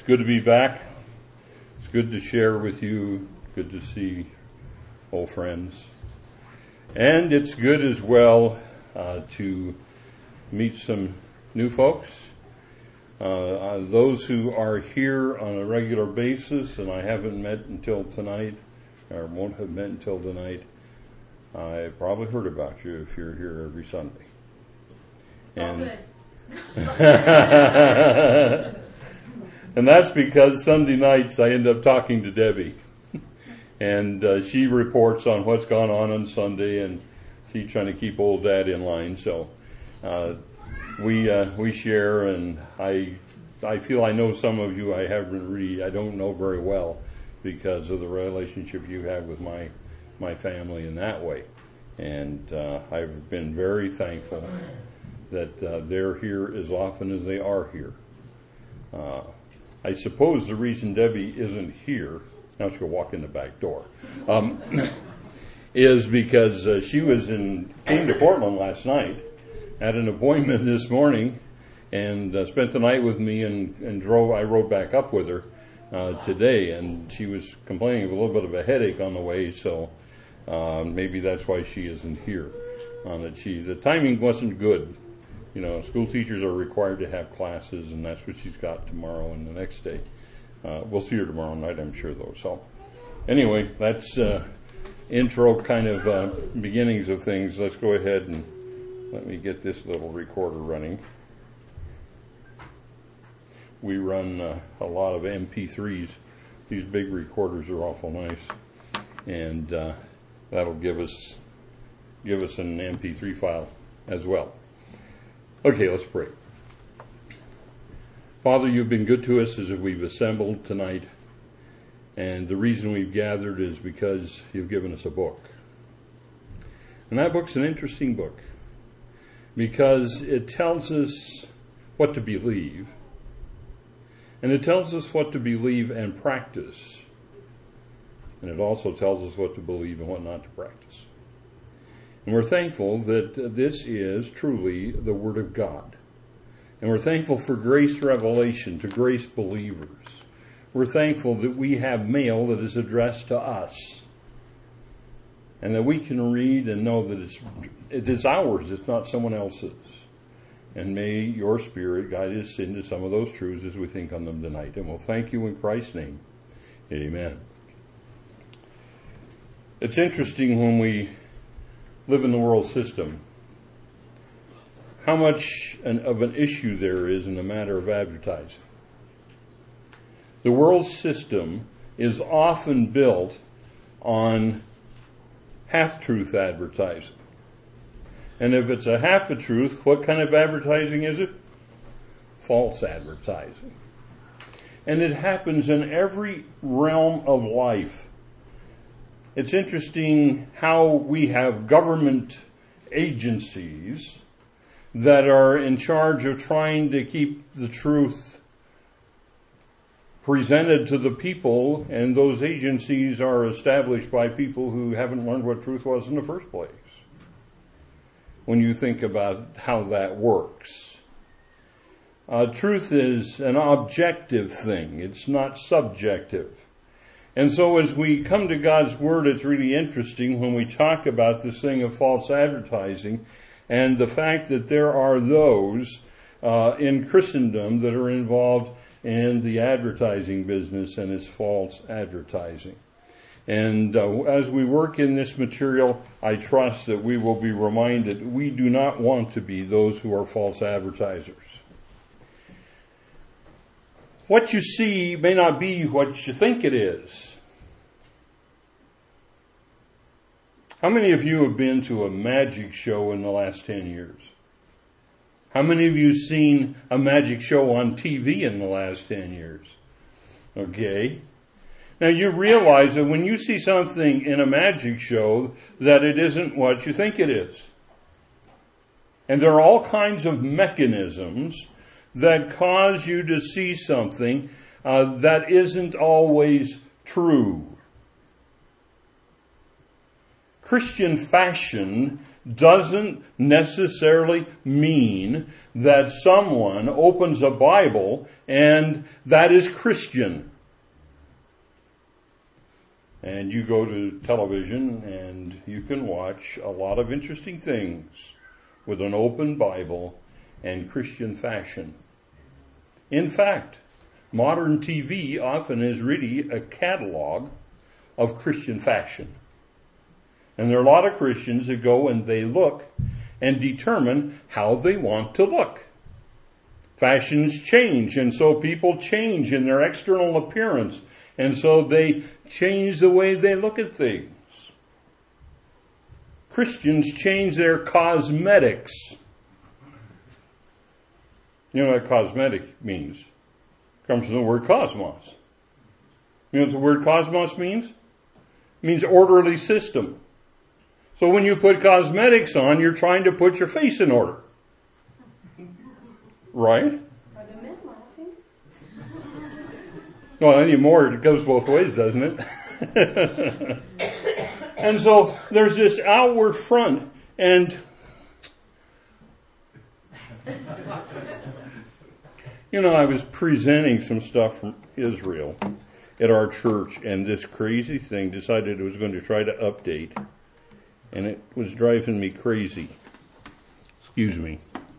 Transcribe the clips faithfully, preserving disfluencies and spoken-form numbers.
It's good to be back. It's good to share with you. Good to see old friends. And it's good as well uh, to meet some new folks. Uh, uh, those who are here on a regular basis, and I haven't met until tonight, or won't have met until tonight, I probably heard about you if you're here every Sunday. It's all And good. And that's because Sunday nights I end up talking to Debbie. And uh, she reports on what's gone on on Sunday, and she's trying to keep old Dad in line. So uh, we uh, we share, and I I feel I know some of you I haven't really I don't know very well because of the relationship you have with my my family in that way. And uh, I've been very thankful that uh, they're here as often as they are here. Uh, I suppose the reason Debbie isn't here, now she'll walk in the back door, um, is because uh, she was in, came to Portland last night, had an appointment this morning, and uh, spent the night with me and, and drove, I rode back up with her uh, today, and she was complaining of a little bit of a headache on the way, so uh, maybe that's why she isn't here. Uh, that she, the timing wasn't good. You know, school teachers are required to have classes, and that's what she's got tomorrow and the next day. Uh, we'll see her tomorrow night, I'm sure, though. So, anyway, that's uh, intro kind of uh, beginnings of things. Let's go ahead and let me get this little recorder running. We run uh, a lot of M P threes. These big recorders are awful nice, and uh, that'll give us give us an M P three file as well. Okay, let's pray. Father, you've been good to us as we've assembled tonight, and the reason we've gathered is because you've given us a book. And that book's an interesting book because it tells us what to believe, and it tells us what to believe and practice, and it also tells us what to believe and what not to practice. And we're thankful that this is truly the Word of God. And we're thankful for grace revelation to grace believers. We're thankful that we have mail that is addressed to us. And that we can read and know that it's, it is ours, it's not someone else's. And may your Spirit guide us into some of those truths as we think on them tonight. And we'll thank you in Christ's name. Amen. It's interesting when we live in the world system, how much an, of an issue there is in the matter of advertising. The world system is often built on half-truth advertising. And if it's a half a truth, what kind of advertising is it? False advertising. And it happens in every realm of life. It's interesting how we have government agencies that are in charge of trying to keep the truth presented to the people, and those agencies are established by people who haven't learned what truth was in the first place. When you think about how that works. Uh, truth is an objective thing. It's not subjective. And so as we come to God's Word, it's really interesting when we talk about this thing of false advertising and the fact that there are those uh, in Christendom that are involved in the advertising business and its false advertising. And uh, as we work in this material, I trust that we will be reminded we do not want to be those who are false advertisers. What you see may not be what you think it is. How many of you have been to a magic show in the last ten years? How many of you have seen a magic show on T V in the last ten years? Okay. Now you realize that when you see something in a magic show that it isn't what you think it is. And there are all kinds of mechanisms that cause you to see something uh, that isn't always true. Christian fashion doesn't necessarily mean that someone opens a Bible and that is Christian. And you go to television and you can watch a lot of interesting things with an open Bible and Christian fashion. In fact, modern T V often is really a catalog of Christian fashion. And there are a lot of Christians that go and they look and determine how they want to look. Fashions change, and so people change in their external appearance. And so they change the way they look at things. Christians change their cosmetics. You know what cosmetic means? It comes from the word cosmos. You know what the word cosmos means? It means orderly system. So when you put cosmetics on, you're trying to put your face in order. Right? Are the men laughing? Well, anymore, it goes both ways, doesn't it? And so there's this outward front, and you know, I was presenting some stuff from Israel at our church, and this crazy thing decided it was going to try to update, and it was driving me crazy. Excuse me.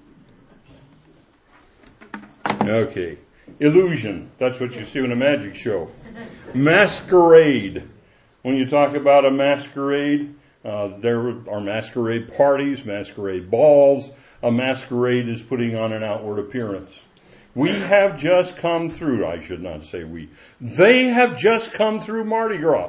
Okay. Illusion. That's what you see in a magic show. Masquerade. When you talk about a masquerade, uh, there are masquerade parties, masquerade balls. A masquerade is putting on an outward appearance. We have just come through, I should not say we, they have just come through Mardi Gras.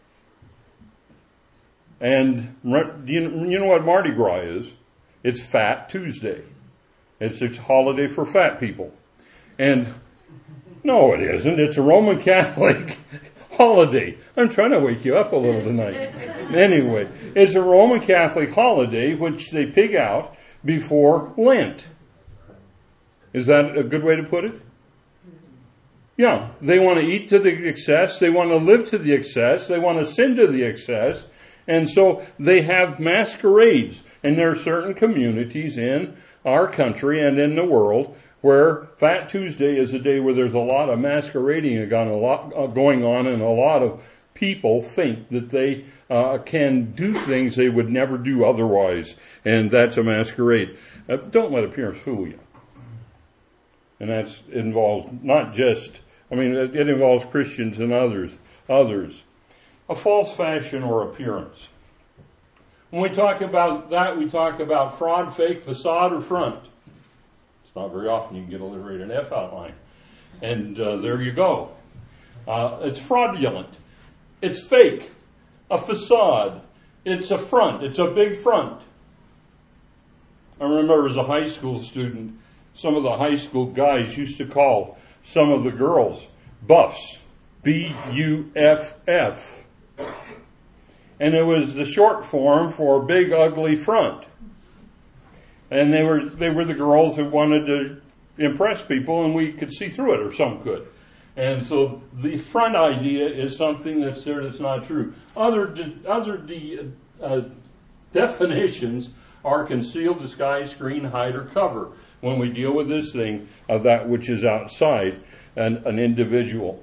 And you know what Mardi Gras is? It's Fat Tuesday. It's a holiday for fat people. And no, it isn't. It's a Roman Catholic holiday. I'm trying to wake you up a little tonight. Anyway, it's a Roman Catholic holiday which they pig out before Lent. Is that a good way to put it? Yeah, they want to eat to the excess. They want to live to the excess. They want to sin to the excess. And so they have masquerades. And there are certain communities in our country and in the world where Fat Tuesday is a day where there's a lot of masquerading going on, and a lot of people think that they uh, can do things they would never do otherwise. And that's a masquerade. Uh, don't let appearance fool you. And that involves not just, I mean, it, it involves Christians and others. Others. A false fashion or appearance. When we talk about that, we talk about fraud, fake, facade, or front. It's not very often you can get a rated an F outline. And uh, there you go. Uh, it's fraudulent. It's fake. A facade. It's a front. It's a big front. I remember as a high school student, some of the high school guys used to call some of the girls buffs. B U F F. And it was the short form for big ugly front. And they were they were the girls that wanted to impress people, and we could see through it, or some could. And so the front idea is something that's there that's not true. Other de, other de, uh, definitions are conceal, disguise, screen, hide, or cover when we deal with this thing of that which is outside an, an individual.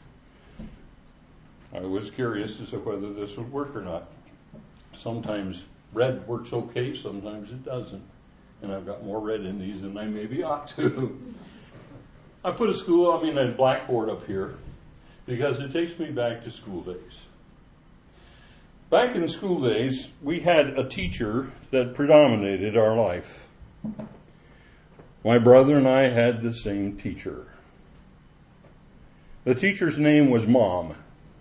I was curious as to whether this would work or not. Sometimes red works okay, sometimes it doesn't. And I've got more red in these than I maybe ought to. I put a school, I mean a blackboard up here because it takes me back to school days. Back in school days, we had a teacher that predominated our life. My brother and I had the same teacher. The teacher's name was Mom.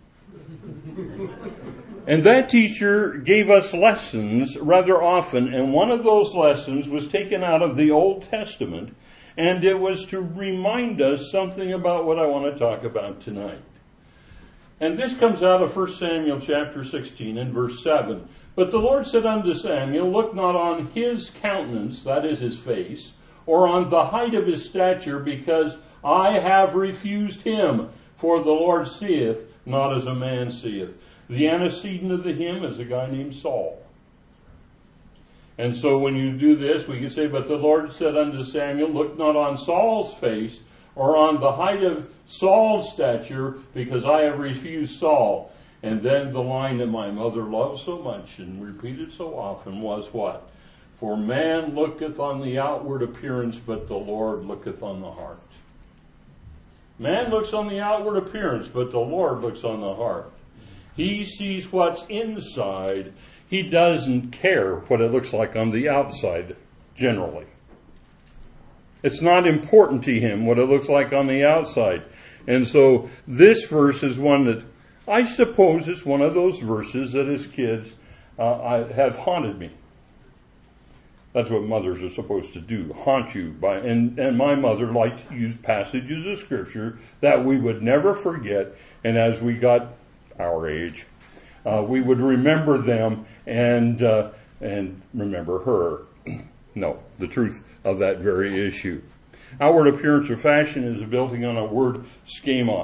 And that teacher gave us lessons rather often, and one of those lessons was taken out of the Old Testament, and it was to remind us something about what I want to talk about tonight. And this comes out of First Samuel chapter sixteen and verse seven. But the Lord said unto Samuel, look not on his countenance, that is his face, or on the height of his stature, because I have refused him. For the Lord seeth not as a man seeth. The antecedent of the hymn is a guy named Saul. And so when you do this, we can say, but the Lord said unto Samuel, look not on Saul's face, or on the height of Saul's stature, because I have refused Saul. And then the line that my mother loved so much and repeated so often was what? For man looketh on the outward appearance, but the Lord looketh on the heart. Man looks on the outward appearance, but the Lord looks on the heart. He sees what's inside. He doesn't care what it looks like on the outside, generally. It's not important to him what it looks like on the outside. And so this verse is one that I suppose is one of those verses that as kids uh, I, have haunted me. That's what mothers are supposed to do, haunt you. By, and, and my mother liked to use passages of Scripture that we would never forget. And as we got our age, uh, we would remember them and uh, and remember her. No, the truth of that very issue. Outward appearance or fashion is building on a word schema.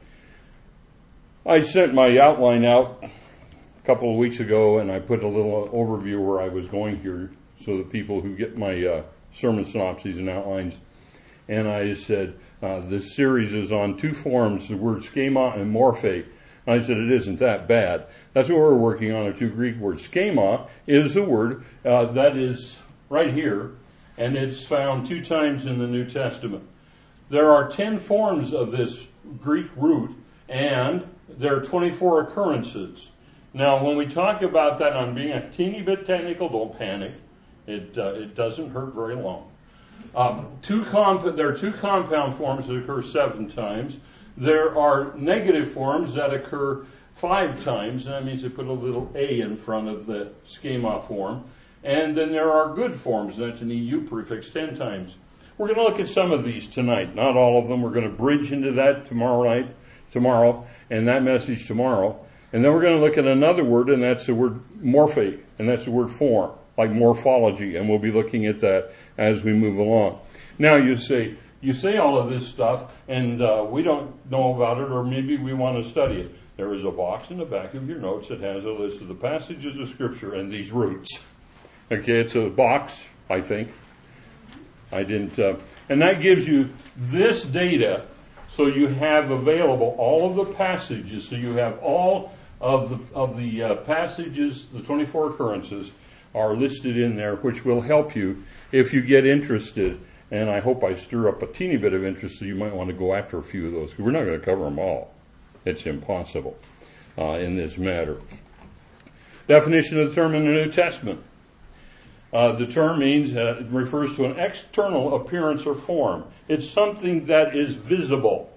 I sent my outline out a couple of weeks ago, and I put a little overview where I was going here so that people who get my uh, sermon synopses and outlines. And I said, uh, this series is on two forms, the word schema and morphe. And I said, it isn't that bad. That's what we're working on, are two Greek words. Schema is the word uh, that is right here, and it's found two times in the New Testament. There are ten forms of this Greek root, and there are twenty-four occurrences. Now, when we talk about that, I'm being a teeny bit technical, don't panic. It uh, it doesn't hurt very long. Um, two comp- there are two compound forms that occur seven times. There are negative forms that occur five times, and that means they put a little A in front of the schema form. And then there are good forms, and that's an E U prefix ten times. We're going to look at some of these tonight, not all of them. We're going to bridge into that tomorrow night, tomorrow, and that message tomorrow. And then we're going to look at another word, and that's the word morphe, and that's the word form, like morphology, and we'll be looking at that as we move along. Now you say, you say all of this stuff, and uh, we don't know about it, or maybe we want to study it. There is a box in the back of your notes that has a list of the passages of Scripture and these roots. Okay, it's a box, I think. I didn't, uh, and that gives you this data, so you have available all of the passages, so you have all of the of the uh, passages, the twenty-four occurrences are listed in there, which will help you if you get interested. And I hope I stir up a teeny bit of interest, so you might want to go after a few of those, because we're not going to cover them all. It's impossible uh, in this matter. Definition of the term in the New Testament. Uh, the term means, uh, it refers to an external appearance or form. It's something that is visible.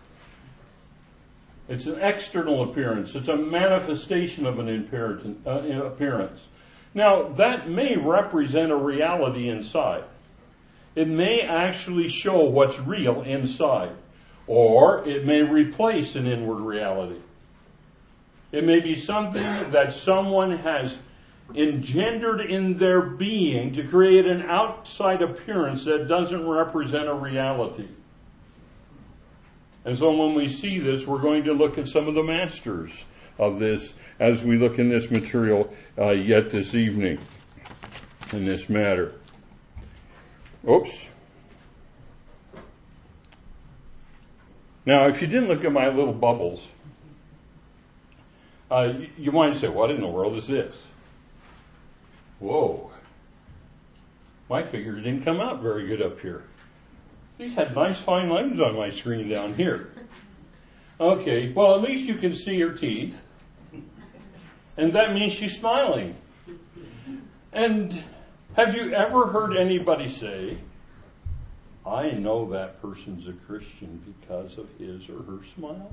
It's an external appearance. It's a manifestation of an uh, appearance. Now, that may represent a reality inside. It may actually show what's real inside. Or it may replace an inward reality. It may be something that someone has engendered in their being to create an outside appearance that doesn't represent a reality. And so when we see this, we're going to look at some of the masters of this as we look in this material uh, yet this evening in this matter. Oops. Now, if you didn't look at my little bubbles, uh, you, you might say, what in the world is this? Whoa. My figures didn't come out very good up here. These had nice fine lines on my screen down here. Okay, well, at least you can see her teeth. And that means she's smiling. And have you ever heard anybody say, I know that person's a Christian because of his or her smile?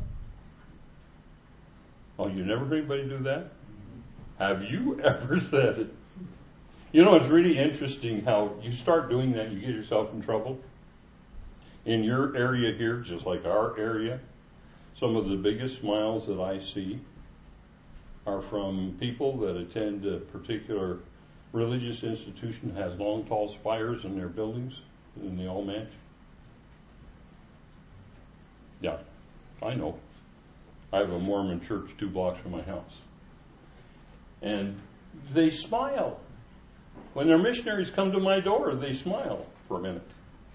Oh, you never heard anybody do that? Have you ever said it? You know, it's really interesting how you start doing that, you get yourself in trouble. In your area here, just like our area, some of the biggest smiles that I see are from people that attend a particular religious institution that has long, tall spires in their buildings, and they all match. Yeah, I know. I have a Mormon church two blocks from my house. And they smile. When their missionaries come to my door, they smile for a minute.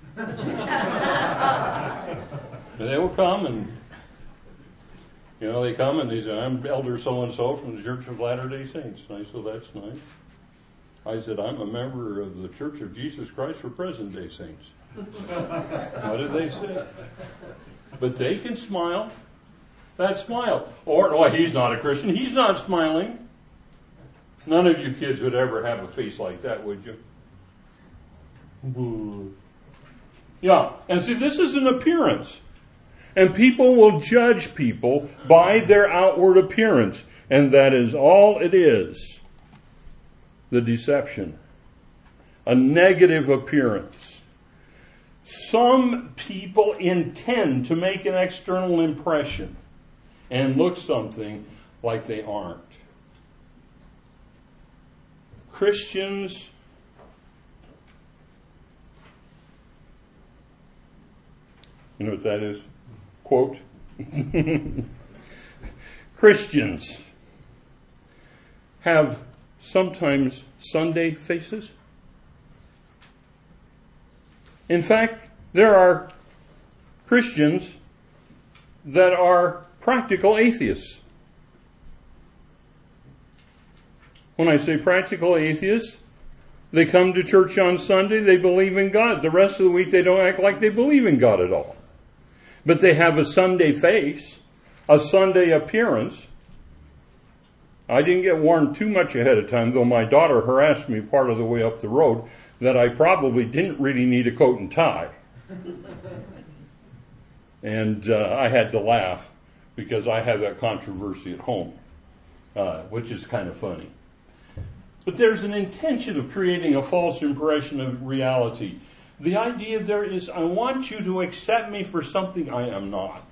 They will come and, you know, they come and they say, I'm Elder so-and-so from the Church of Latter-day Saints. And I said, that's nice. I said, I'm a member of the Church of Jesus Christ for present-day saints. What did they say? But they can smile. That smile. Or, oh, he's not a Christian. He's not smiling. None of you kids would ever have a face like that, would you? Boo. Yeah, and see, this is an appearance. And people will judge people by their outward appearance. And that is all it is. The deception. A negative appearance. Some people intend to make an external impression and look something like they aren't. Christians you know what that is? Quote. Christians have sometimes Sunday faces. In fact, there are Christians that are practical atheists. When I say practical atheists, they come to church on Sunday, they believe in God. The rest of the week they don't act like they believe in God at all. But they have a Sunday face, a Sunday appearance. I didn't get warned too much ahead of time, though my daughter harassed me part of the way up the road that I probably didn't really need a coat and tie. And uh, I had to laugh because I have that controversy at home, uh, which is kind of funny. But there's an intention of creating a false impression of reality. The idea there is, I want you to accept me for something I am not.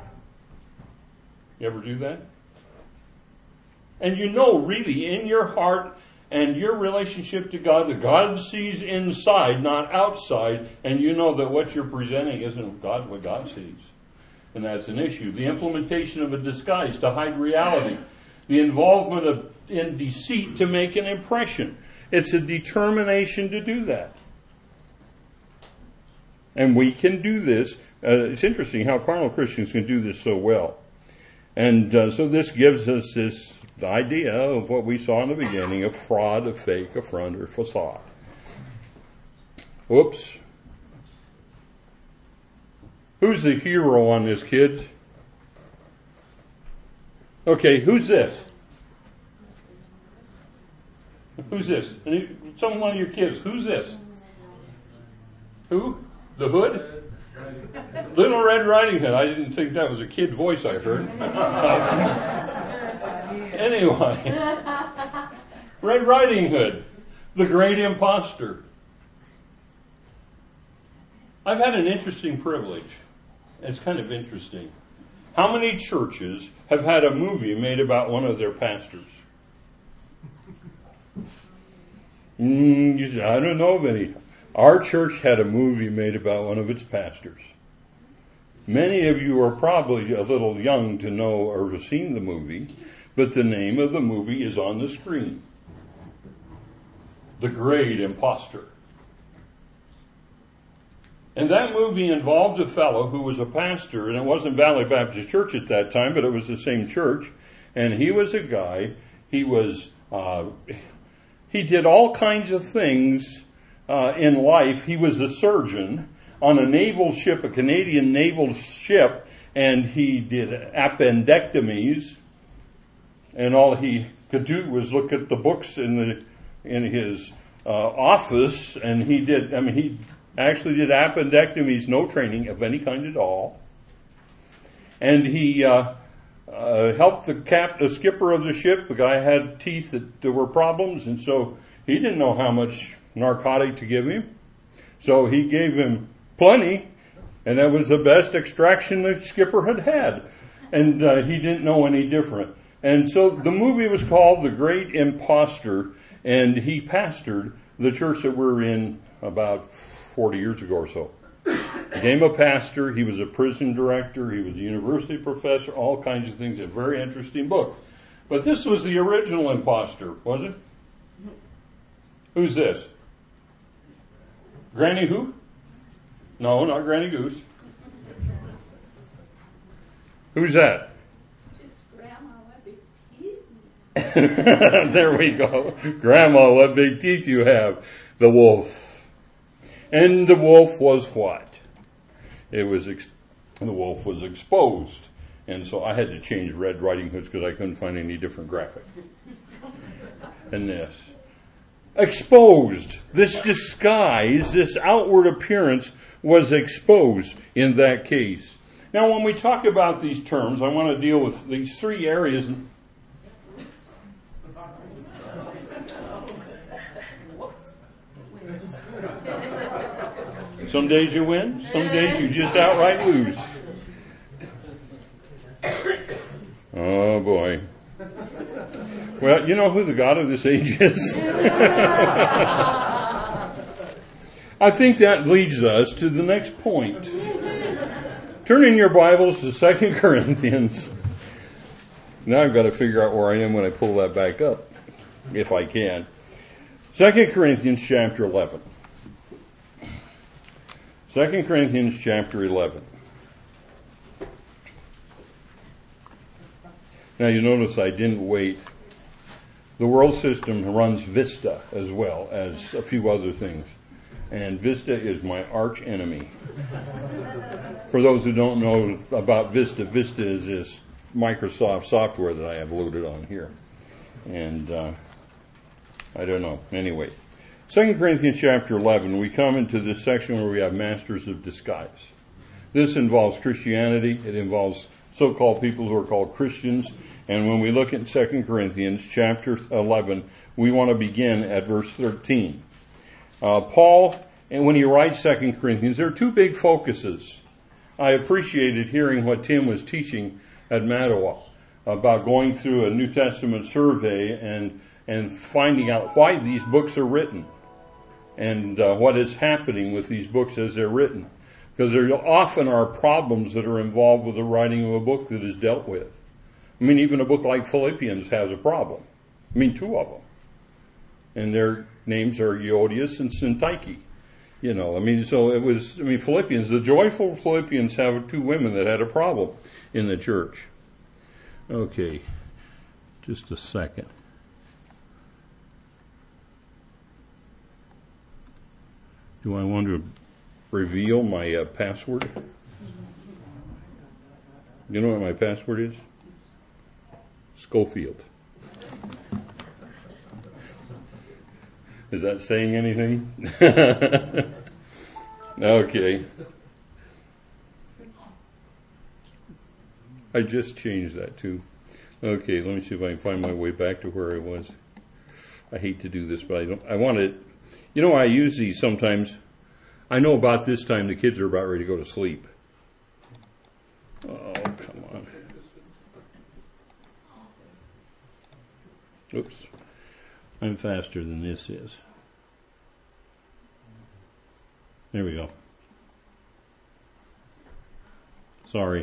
You ever do that? And you know really in your heart and your relationship to God that God sees inside, not outside, and you know that what you're presenting isn't God what God sees. And that's an issue. The implementation of a disguise to hide reality. The involvement of in deceit to make an impression. It's a determination to do that. And we can do this. Uh, it's interesting how carnal Christians can do this so well. And uh, so this gives us this the idea of what we saw in the beginning, of fraud, of fake, a front, or facade. Whoops. Who's the hero on this, kids? Okay, who's this? Who's this? Any, some one of your kids. Who's this? Who? The Hood? Little Red Riding Hood. I didn't think that was a kid voice I heard. Anyway. Red Riding Hood. The great imposter. I've had an interesting privilege. It's kind of interesting. How many churches have had a movie made about one of their pastors? Mm, I don't know of any. Our church had a movie made about one of its pastors. Many of you are probably a little young to know or have seen the movie, but the name of the movie is on the screen. The Great Imposter. And that movie involved a fellow who was a pastor, and it wasn't Valley Baptist Church at that time, but it was the same church. And he was a guy, he was, uh, he did all kinds of things uh, in life. He was a surgeon on a naval ship, a Canadian naval ship, and he did appendectomies. And all he could do was look at the books in the in his uh, office, and he did, I mean, he actually did appendectomies, no training of any kind at all. And he uh, uh, helped the cap, the skipper of the ship. The guy had teeth that there were problems, and so he didn't know how much narcotic to give him. So he gave him plenty, and that was the best extraction the skipper had had. And uh, he didn't know any different. And so the movie was called The Great Imposter, and he pastored the church that we're in about forty years ago or so. Became a pastor, he was a prison director, he was a university professor, all kinds of things. A very interesting book. But this was the original imposter, was it? Who's this? Granny who? No, not Granny Goose. Who's that? It's Grandma, what big teeth. There we go. Grandma, what big teeth you have. The wolf. And the wolf was what? It was, ex- the wolf was exposed. And so I had to change Red Riding Hoods because I couldn't find any different graphic than this. Exposed. This disguise, this outward appearance was exposed in that case. Now, when we talk about these terms, I want to deal with these three areas. Some days you win, some days you just outright lose. Oh boy. Well, you know who the God of this age is? I think that leads us to the next point. Turn in your Bibles to Second Corinthians. Now I've got to figure out where I am when I pull that back up, if I can. Second Corinthians chapter eleven. Second Corinthians chapter eleven. Now you notice I didn't wait. The world system runs Vista as well as a few other things. And Vista is my arch enemy. For those who don't know about Vista, Vista is this Microsoft software that I have loaded on here. And uh, I don't know. Anyway, Second Corinthians chapter eleven, we come into this section where we have masters of disguise. This involves Christianity. It involves so-called people who are called Christians. And when we look at Second Corinthians chapter eleven, we want to begin at verse thirteen. Uh, Paul, and when he writes Second Corinthians, there are two big focuses. I appreciated hearing what Tim was teaching at Mattawa about going through a New Testament survey and and finding out why these books are written and uh, what is happening with these books as they're written. Because there often are problems that are involved with the writing of a book that is dealt with. I mean, even a book like Philippians has a problem. I mean, two of them. And their names are Euodias and Syntyche. You know, I mean, so it was, I mean, Philippians, the joyful Philippians have two women that had a problem in the church. Okay, just a second. Do I want to reveal my uh, password? You know what my password is? Schofield. Is that saying anything? Okay. I just changed that too. Okay, let me see if I can find my way back to where I was. I hate to do this, but I don't. I want to. You know, I use these sometimes. I know about this time the kids are about ready to go to sleep. Oh, come on. Oops. I'm faster than this is. There we go. Sorry.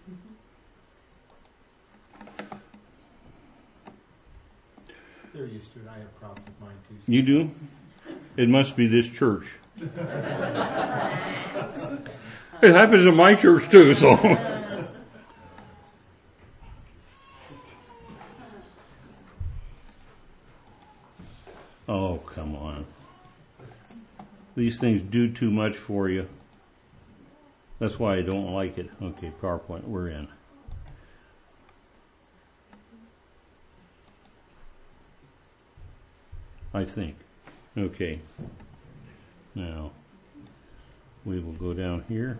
They're used to it. I have problems with mine too. You do? It must be this church. It happens in my church too, so. Oh, come on. These things do too much for you. That's why I don't like it. Okay, PowerPoint, we're in. I think. Okay. Now, we will go down here.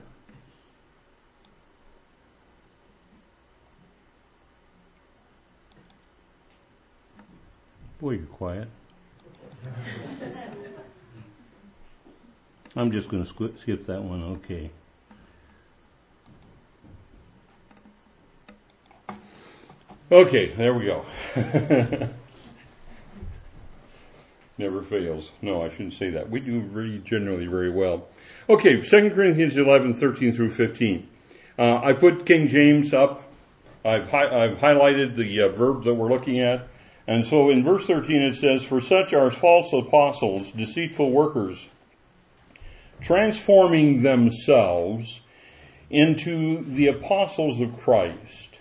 Boy, you're quiet. I'm just going to skip that one. Okay. Okay, there we go. Never fails. No, I shouldn't say that. We do really generally very well. Okay, Second Corinthians eleven, thirteen through fifteen. Uh, I put King James up. I've hi- I've highlighted the uh, verbs that we're looking at. And so in verse thirteen it says, "For such are false apostles, deceitful workers, transforming themselves into the apostles of Christ.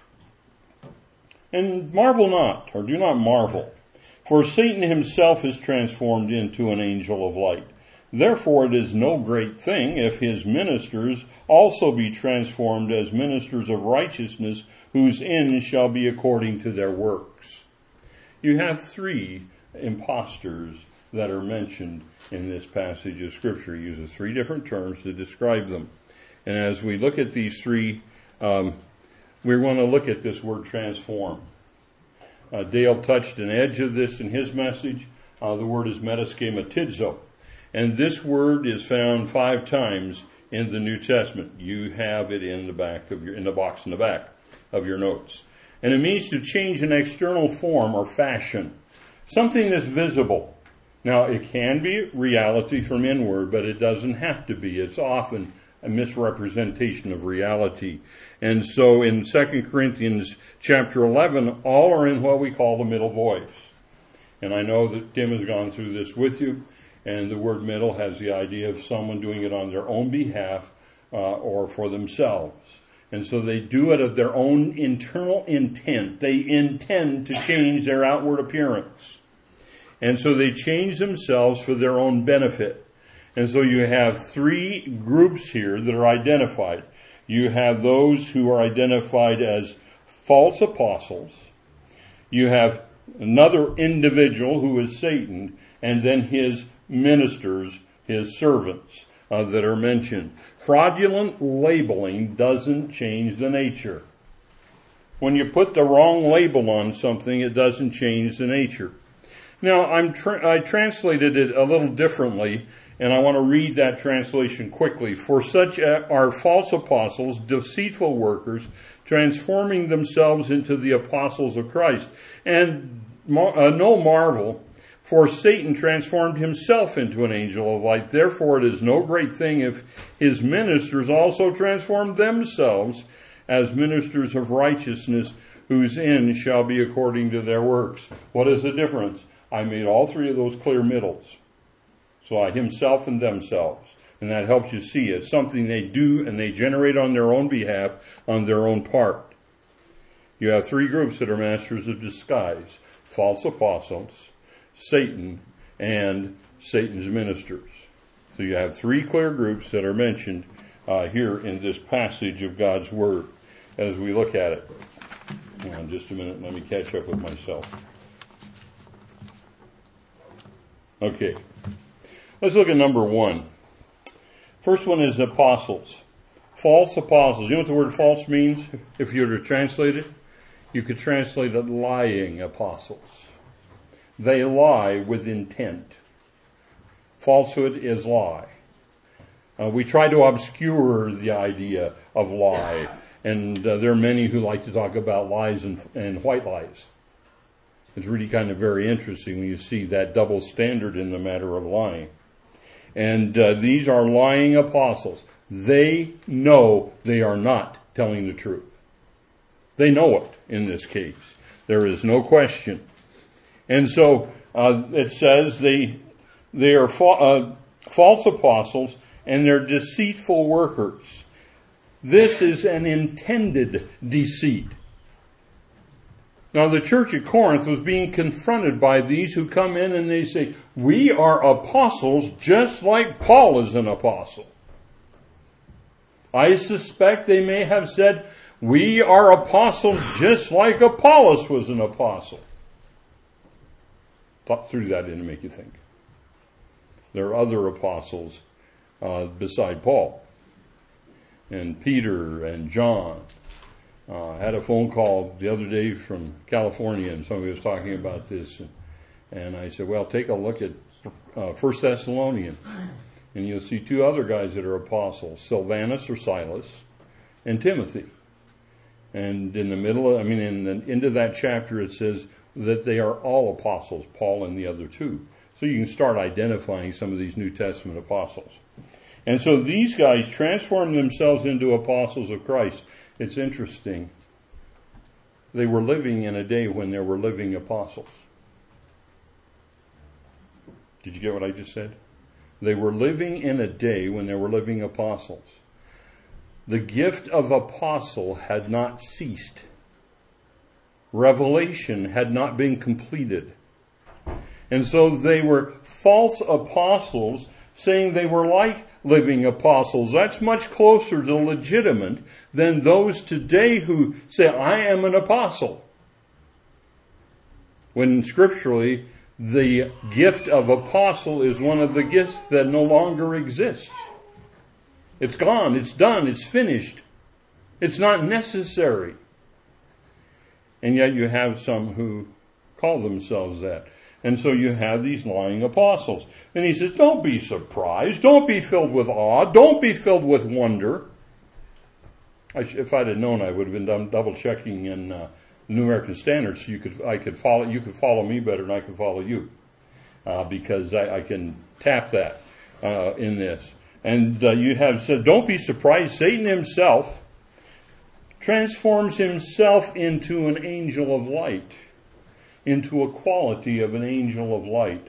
And marvel not, or do not marvel, for Satan himself is transformed into an angel of light. Therefore it is no great thing if his ministers also be transformed as ministers of righteousness, whose end shall be according to their works." You have three impostors that are mentioned in this passage of Scripture. He uses three different terms to describe them. And as we look at these three, um, we're going to look at this word transform. Uh, Dale touched an edge of this in his message. Uh, the word is metaschematizo. And this word is found five times in the New Testament. You have it in the back of your, in the box in the back of your notes. And it means to change an external form or fashion. Something that's visible. Now, it can be reality from inward, but it doesn't have to be. It's often a misrepresentation of reality. And so in Second Corinthians chapter eleven, all are in what we call the middle voice. And I know that Tim has gone through this with you, and the word middle has the idea of someone doing it on their own behalf uh, or for themselves. And so they do it of their own internal intent. They intend to change their outward appearance. And so they change themselves for their own benefit. And so you have three groups here that are identified. You have those who are identified as false apostles. You have another individual who is Satan, and then his ministers, his servants uh, that are mentioned. Fraudulent labeling doesn't change the nature. When you put the wrong label on something, it doesn't change the nature. Now, I'm tra- I translated it a little differently, and I want to read that translation quickly. "For such are false apostles, deceitful workers, transforming themselves into the apostles of Christ. And uh, no marvel, for Satan transformed himself into an angel of light. Therefore it is no great thing if his ministers also transform themselves as ministers of righteousness, whose end shall be according to their works." What is the difference? I made all three of those clear middles. So I himself and themselves. And that helps you see it's something they do and they generate on their own behalf, on their own part. You have three groups that are masters of disguise: false apostles, Satan, and Satan's ministers. So you have three clear groups that are mentioned uh, here in this passage of God's Word as we look at it. Hang on just a minute, let me catch up with myself. Okay, let's look at number one. First one is apostles. False apostles. You know what the word false means? If you were to translate it, you could translate it lying apostles. They lie with intent. Falsehood is lie. Uh, we try to obscure the idea of lie, and uh, there are many who like to talk about lies and, and white lies. It's really kind of very interesting when you see that double standard in the matter of lying. And uh, these are lying apostles. They know they are not telling the truth. They know it in this case. There is no question. And so uh, it says they they are fa- uh, false apostles and they're deceitful workers. This is an intended deceit. Now the church at Corinth was being confronted by these who come in and they say, "We are apostles just like Paul is an apostle." I suspect they may have said, "We are apostles just like Apollos was an apostle." Thought through that in to make you think. There are other apostles uh, beside Paul. And Peter and John. Uh, I had a phone call the other day from California, and somebody was talking about this. And, and I said, well, take a look at uh, First Thessalonians. And you'll see two other guys that are apostles, Silvanus or Silas, and Timothy. And in the middle, of, I mean, in the end of that chapter, it says that they are all apostles, Paul and the other two. So you can start identifying some of these New Testament apostles. And so these guys transformed themselves into apostles of Christ. It's interesting. They were living in a day when there were living apostles. Did you get what I just said? They were living in a day when there were living apostles. The gift of apostle had not ceased. Revelation had not been completed. And so they were false apostles, saying they were like living apostles. That's much closer to legitimate than those today who say, I am an apostle. When scripturally, the gift of apostle is one of the gifts that no longer exists. It's gone, it's done, it's finished. It's not necessary. And yet you have some who call themselves that. And so you have these lying apostles. And he says, don't be surprised. Don't be filled with awe. Don't be filled with wonder. I sh- if I'd have known, I would have been done double checking in uh, New American Standard, so you could, I could follow, you could follow me better than I could follow you, uh, because I, I can tap that uh, in this. And uh, you have said, don't be surprised. Satan himself transforms himself into an angel of light, into a quality of an angel of light.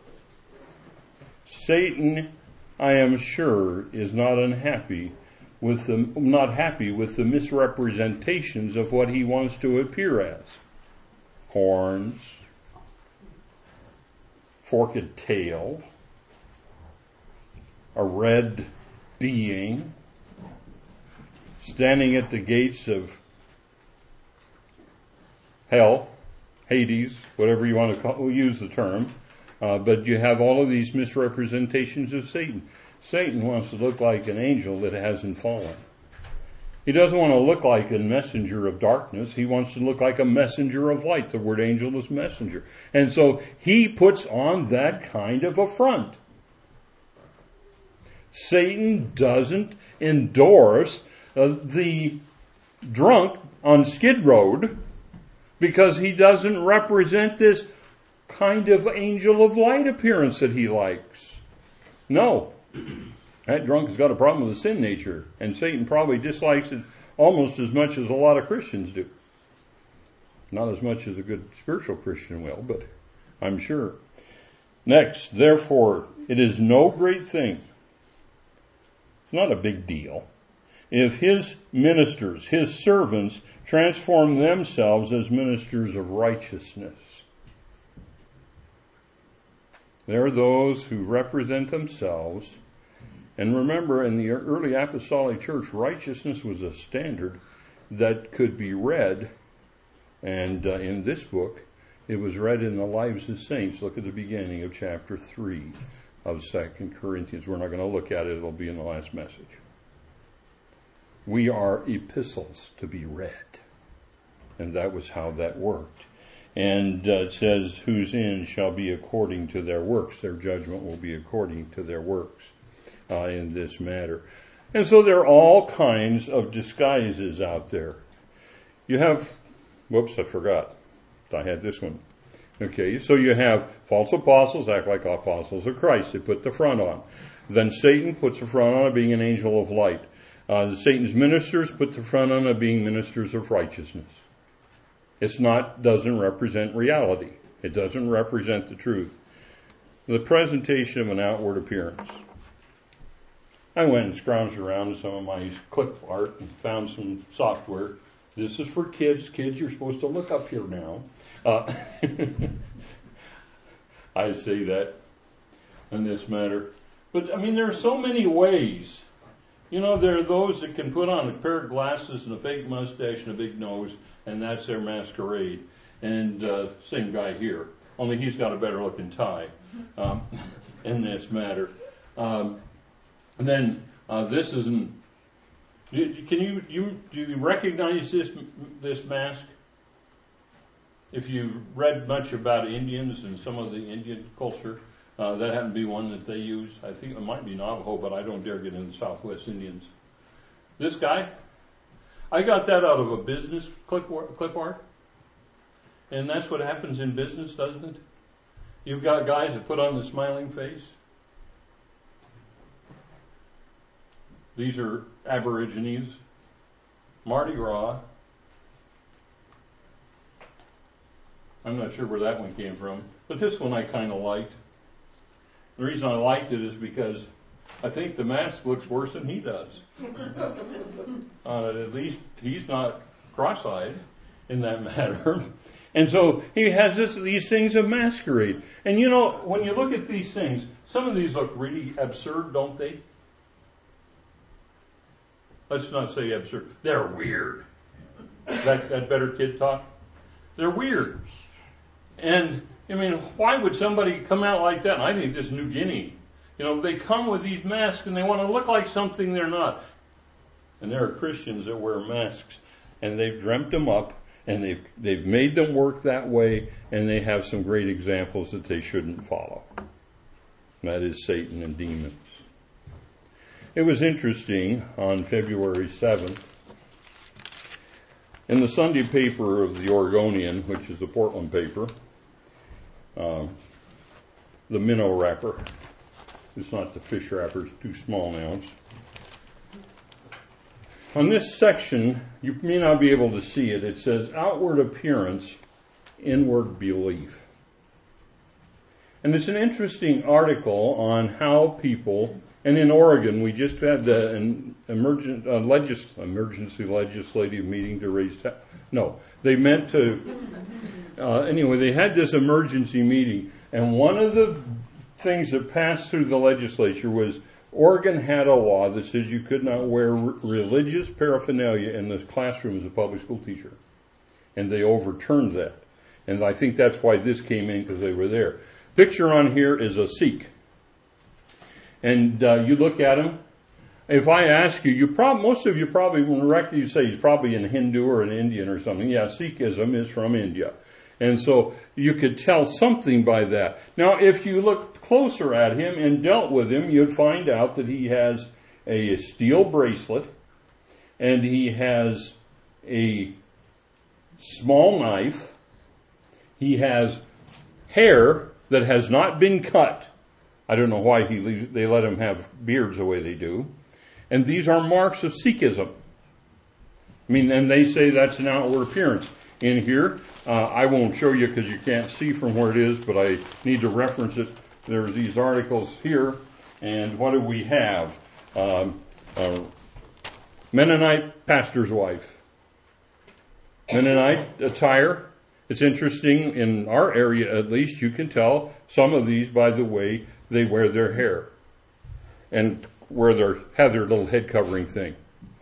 Satan, I am sure, is not unhappy with the not happy with the misrepresentations of what he wants to appear as. Horns, forked tail, a red being, standing at the gates of hell, Hades, whatever you want to call, use the term. Uh, but you have all of these misrepresentations of Satan. Satan wants to look like an angel that hasn't fallen. He doesn't want to look like a messenger of darkness. He wants to look like a messenger of light. The word angel is messenger. And so he puts on that kind of a front. Satan doesn't endorse uh, the drunk on Skid Road because he doesn't represent this kind of angel of light appearance that he likes. No. That drunk has got a problem with the sin nature, and Satan probably dislikes it almost as much as a lot of Christians do. Not as much as a good spiritual Christian will, but I'm sure. Next, therefore, it is no great thing. It's not a big deal. If his ministers, his servants, transform themselves as ministers of righteousness. There are those who represent themselves. And remember, in the early apostolic church, righteousness was a standard that could be read. And uh, in this book, it was read in the lives of saints. Look at the beginning of chapter three of Second Corinthians. We're not going to look at it. It'll be in the last message. We are epistles to be read. And that was how that worked. And uh, it says, whose end shall be according to their works. Their judgment will be according to their works uh, in this matter. And so there are all kinds of disguises out there. You have, whoops, I forgot. I had this one. Okay, so you have false apostles act like apostles of Christ. They put the front on. Then Satan puts the front on of being an angel of light. Uh, Satan's ministers put the front on of being ministers of righteousness. It's not, doesn't represent reality. It doesn't represent the truth. The presentation of an outward appearance. I went and scrounged around in some of my clip art and found some software. This is for kids. Kids, you're supposed to look up here now. Uh, I say that in this matter. But, I mean, there are so many ways. You know, there are those that can put on a pair of glasses and a fake mustache and a big nose, and that's their masquerade. And uh, same guy here, only he's got a better looking tie um, in this matter. Um, and then uh, this isn't. Can you you do you recognize this this mask? If you've read much about Indians and some of the Indian culture, uh, that happened to be one that they use. I think it might be Navajo, but I don't dare get into Southwest Indians. This guy. I got that out of a business clip clip art. And that's what happens in business, doesn't it? You've got guys that put on the smiling face. These are Aborigines. Mardi Gras. I'm not sure where that one came from. But this one I kind of liked. The reason I liked it is because I think the mask looks worse than he does. Uh, at least he's not cross-eyed in that matter. And so he has this, these things of masquerade. And you know, when you look at these things, some of these look really absurd, don't they? Let's not say absurd. They're weird. That, that better kid talk? They're weird. And, I mean, why would somebody come out like that? And I think this New Guinea, you know, they come with these masks and they want to look like something they're not. And there are Christians that wear masks and they've dreamt them up and they've, they've made them work that way, and they have some great examples that they shouldn't follow. That is Satan and demons. It was interesting on February seventh, in the Sunday paper of the Oregonian, which is the Portland paper, um, the minnow wrapper, it's not the fish wrapper, it's too small now. On this section, you may not be able to see it, it says outward appearance, inward belief. And it's an interesting article on how people, and in Oregon, we just had the an emergent, uh, legis, emergency legislative meeting to raise tax. No, they meant to, uh, anyway, they had this emergency meeting, and one of the things that passed through the legislature was Oregon had a law that says you could not wear r- religious paraphernalia in the classroom as a public school teacher. And they overturned that. And I think that's why this came in, because they were there. Picture on here is a Sikh. And uh, you look at him. If I ask you, you prob- most of you probably will reckon you say he's probably an Hindu or an Indian or something. Yeah, Sikhism is from India. And so you could tell something by that. Now, if you looked closer at him and dealt with him, you'd find out that he has a steel bracelet and he has a small knife. He has hair that has not been cut. I don't know why he leaves, they let him have beards the way they do. And these are marks of Sikhism. I mean, and they say that's an outward appearance. In here, uh, I won't show you because you can't see from where it is, but I need to reference it. There's these articles here, and what do we have? Um, uh, Mennonite pastor's wife. Mennonite attire. It's interesting, in our area at least, you can tell some of these by the way they wear their hair and where they have their little head covering thing.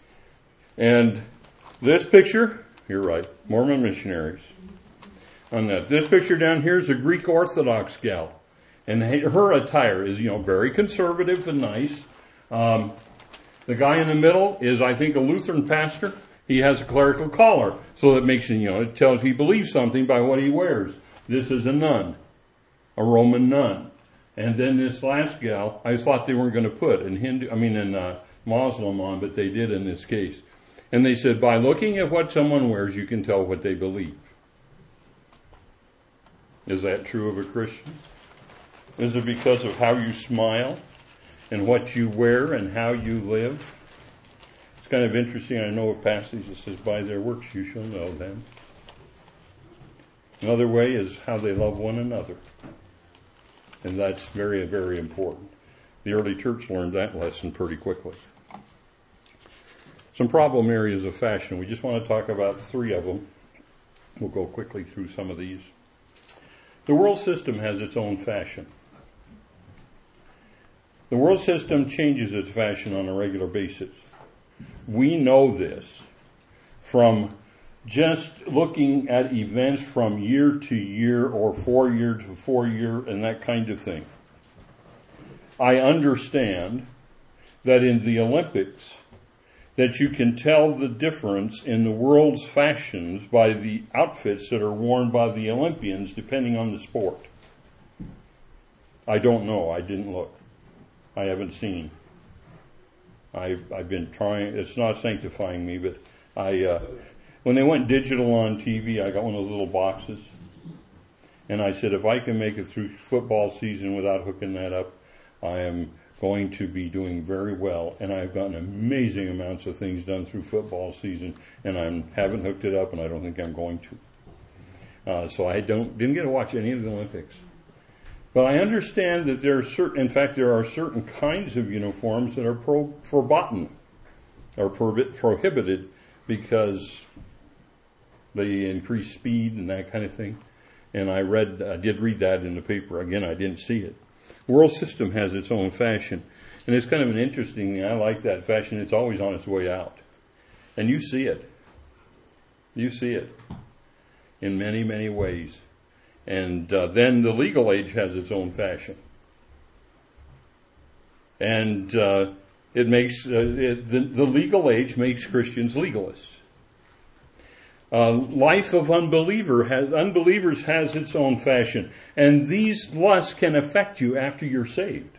And this picture, you're right, Mormon missionaries on that. This picture down here is a Greek Orthodox gal. And her attire is, you know, very conservative and nice. Um, the guy in the middle is, I think, a Lutheran pastor. He has a clerical collar. So that makes it, you know, it tells he believes something by what he wears. This is a nun, a Roman nun. And then this last gal, I thought they weren't going to put in Hindu, I mean in uh, Muslim on, but they did in this case. And they said, by looking at what someone wears, you can tell what they believe. Is that true of a Christian? Is it because of how you smile and what you wear and how you live? It's kind of interesting. I know a passage that says, by their works you shall know them. Another way is how they love one another. And that's very, very important. The early church learned that lesson pretty quickly. Some problem areas of fashion. We just want to talk about three of them. We'll go quickly through some of these. The world system has its own fashion. The world system changes its fashion on a regular basis. We know this from just looking at events from year to year or four year to four year and that kind of thing. I understand that in the Olympics, that you can tell the difference in the world's fashions by the outfits that are worn by the Olympians depending on the sport. I don't know. I didn't look. I haven't seen. I've, I've been trying. It's not sanctifying me, but I, uh, when they went digital on T V, I got one of those little boxes. And I said, if I can make it through football season without hooking that up, I am going to be doing very well. And I've gotten amazing amounts of things done through football season, and I haven't hooked it up, and I don't think I'm going to. Uh, so I don't didn't get to watch any of the Olympics. But I understand that there are certain, in fact, there are certain kinds of uniforms that are pro, forbidden or prohibit, prohibited because they increase speed and that kind of thing. And I read, I did read that in the paper. Again, I didn't see it. The world system has its own fashion. And it's kind of an interesting thing. I like that fashion. It's always on its way out. And you see it. You see it in many, many ways. And uh, then the legal age has its own fashion. And uh, it makes, uh, it, the, the legal age makes Christians legalists. Uh, life of unbeliever has, unbelievers has its own fashion. And these lusts can affect you after you're saved.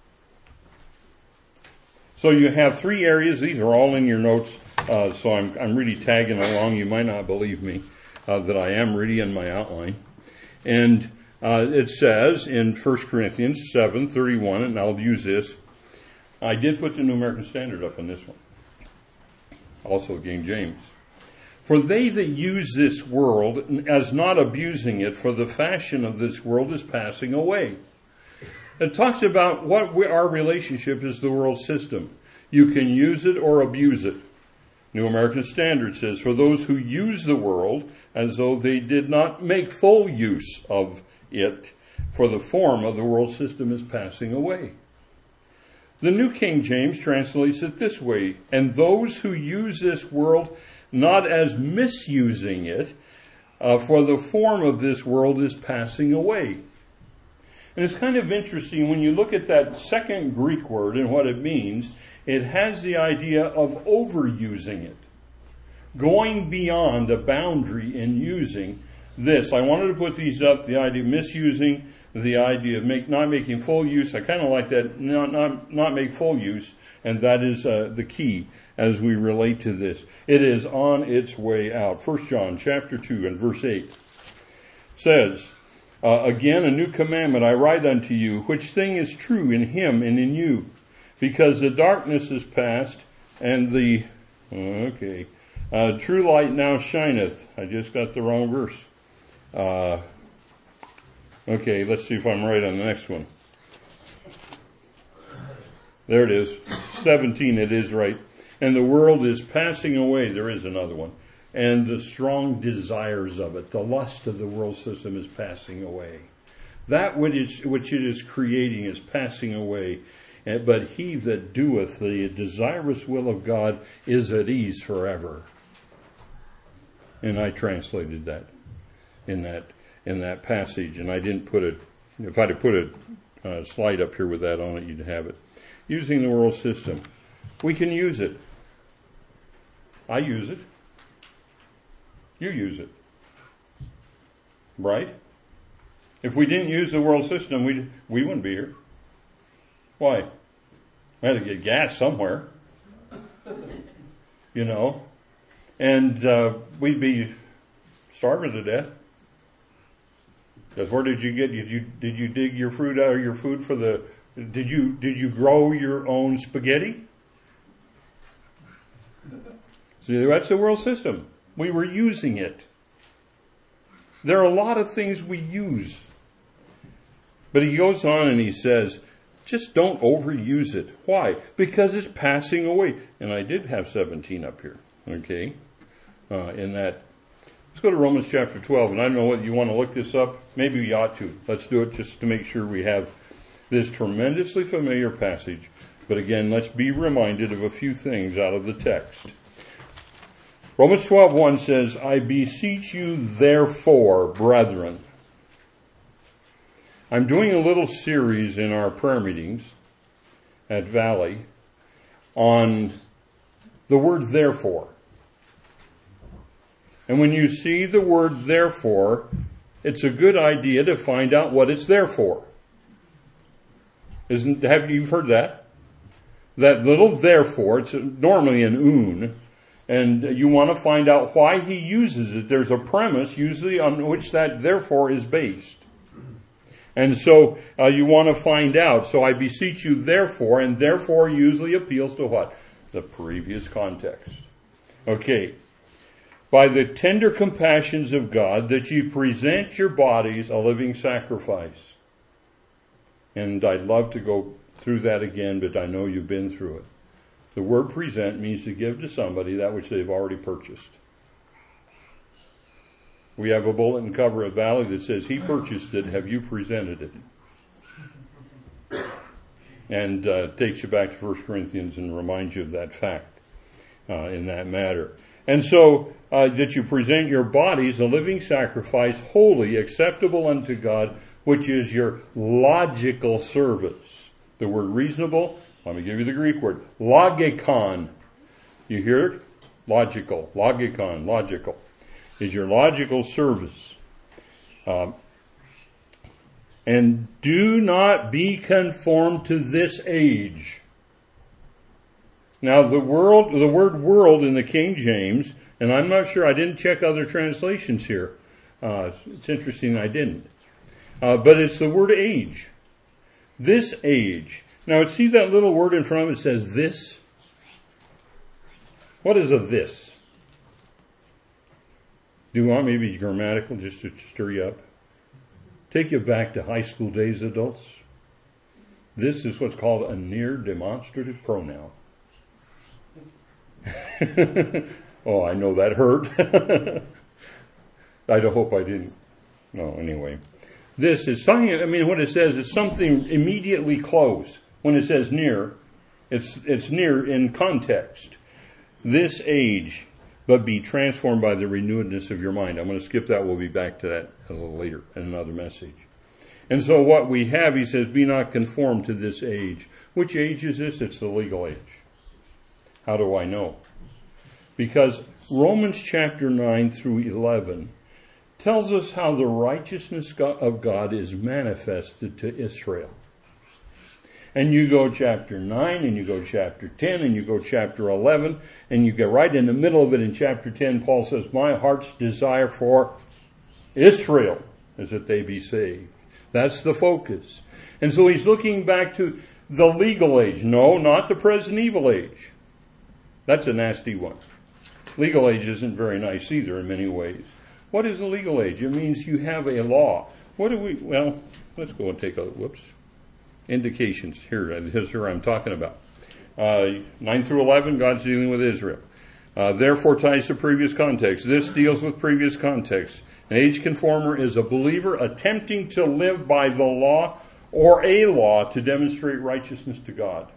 So you have three areas. These are all in your notes. Uh, so I'm, I'm really tagging along. You might not believe me uh, that I am really in my outline. And uh, it says in First Corinthians seven thirty-one, and I'll use this. I did put the New American Standard up on this one. Also King James. For they that use this world as not abusing it, for the fashion of this world is passing away. It talks about what we, our relationship is to the world system. You can use it or abuse it. New American Standard says, for those who use the world as though they did not make full use of it, for the form of the world system is passing away. The New King James translates it this way, and those who use this world not as misusing it, uh, for the form of this world is passing away. And it's kind of interesting when you look at that second Greek word and what it means. It has the idea of overusing it, going beyond a boundary in using this. I wanted to put these up, the idea of misusing, the idea of make, not making full use. I kind of like that, not, not, not make full use, and that is uh, the key as we relate to this. It is on its way out. First John chapter two and verse eight says, uh, again, a new commandment I write unto you, which thing is true in him and in you. Because the darkness is past, and the, okay, uh, true light now shineth. I just got the wrong verse. Uh, okay, let's see if I'm right on the next one. There it is. seventeen, it is right. And the world is passing away. There is another one. And the strong desires of it, the lust of the world system is passing away. That which, which it is creating is passing away. But he that doeth the desirous will of God is at ease forever. And I translated that in that in that passage, and I didn't put it. If I'd have put a uh, slide up here with that on it, you'd have it. Using the world system, we can use it. I use it. You use it, right? If we didn't use the world system, we we wouldn't be here. Why? We had to get gas somewhere, you know, and uh, we'd be starving to death. Because where did you get? Did you did you dig your fruit out of your food for the? Did you did you grow your own spaghetti? See, that's the world system. We were using it. There are a lot of things we use, but he goes on and he says, just don't overuse it. Why? Because it's passing away. And I did have seventeen up here. Okay. Uh, in that. Let's go to Romans chapter twelve. And I don't know whether you want to look this up. Maybe we ought to. Let's do it just to make sure we have this tremendously familiar passage. But again, let's be reminded of a few things out of the text. Romans twelve one says, I beseech you therefore, brethren. I'm doing a little series in our prayer meetings at Valley on the word therefore. And when you see the word therefore, it's a good idea to find out what it's there for. Isn't, have you heard that? That little therefore, it's normally an un, and you want to find out why he uses it. There's a premise usually on which that therefore is based. And so uh, you want to find out. So I beseech you therefore, and therefore usually appeals to what? The previous context. Okay. By the tender compassions of God, that ye present your bodies a living sacrifice. And I'd love to go through that again, but I know you've been through it. The word present means to give to somebody that which they've already purchased. We have a bulletin cover at Valley that says, he purchased it, have you presented it? And uh, takes you back to First Corinthians and reminds you of that fact uh, in that matter. And so uh, that you present your bodies a living sacrifice, holy, acceptable unto God, which is your logical service. The word reasonable, let me give you the Greek word, logikon. You hear it? Logical, logikon, logical. Is your logical service. Um, and do not be conformed to this age. Now the world, the word world in the King James, and I'm not sure, I didn't check other translations here. Uh, it's interesting I didn't. Uh, but it's the word age. This age. Now see that little word in front of it says this? What is a this? Do you want me to be grammatical just to stir you up? Take you back to high school days, adults. This is what's called a near demonstrative pronoun. Oh, I know that hurt. I hope I didn't. No, anyway. This is something, I mean, what it says is something immediately close. When it says near, it's, it's near in context. This age, but be transformed by the renewedness of your mind. I'm going to skip that. We'll be back to that a little later in another message. And so what we have, he says, be not conformed to this age. Which age is this? It's the legal age. How do I know? Because Romans chapter nine through eleven tells us how the righteousness of God is manifested to Israel. And you go chapter nine, and you go chapter ten, and you go chapter eleven, and you get right in the middle of it in chapter ten, Paul says, my heart's desire for Israel is that they be saved. That's the focus. And so he's looking back to the legal age. No, not the present evil age. That's a nasty one. Legal age isn't very nice either in many ways. What is the legal age? It means you have a law. What do we, well, let's go and take a, whoops. Indications here. Here's where I'm talking about. Uh, nine through eleven, God's dealing with Israel. Uh, therefore ties to previous context. This deals with previous context. An age conformer is a believer attempting to live by the law or a law to demonstrate righteousness to God.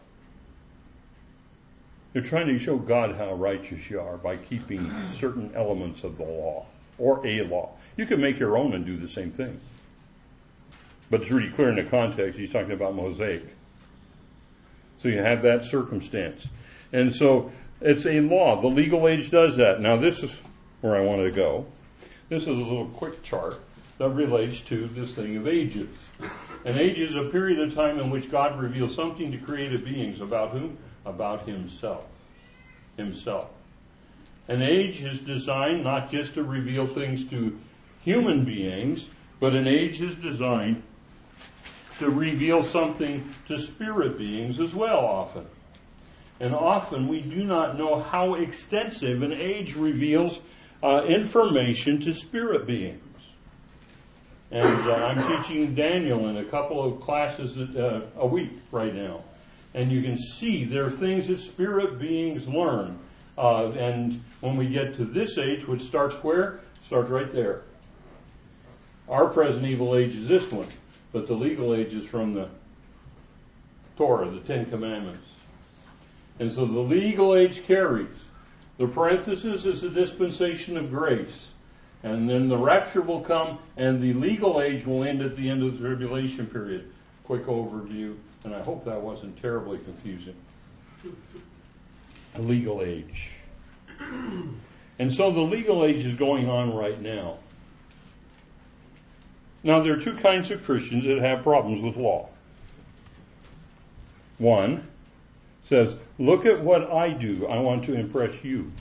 You're trying to show God how righteous you are by keeping certain elements of the law or a law. You can make your own and do the same thing. But it's really clear in the context, he's talking about Mosaic. So you have that circumstance. And so it's a law. The legal age does that. Now this is where I wanted to go. This is a little quick chart that relates to this thing of ages. An age is a period of time in which God reveals something to created beings. About whom? About himself. Himself. An age is designed not just to reveal things to human beings, but an age is designed to reveal something to spirit beings as well often. And often we do not know how extensive an age reveals uh, information to spirit beings. And uh, I'm teaching Daniel in a couple of classes uh, a week right now. And you can see there are things that spirit beings learn. Uh, and when we get to this age, which starts where? Starts right there. Our present evil age is this one. But the legal age is from the Torah, the Ten Commandments. And so the legal age carries. The parenthesis is the dispensation of grace. And then the rapture will come, and the legal age will end at the end of the tribulation period. Quick overview, and I hope that wasn't terribly confusing. A legal age. And so the legal age is going on right now. Now, there are two kinds of Christians that have problems with law. One says, look at what I do. I want to impress you.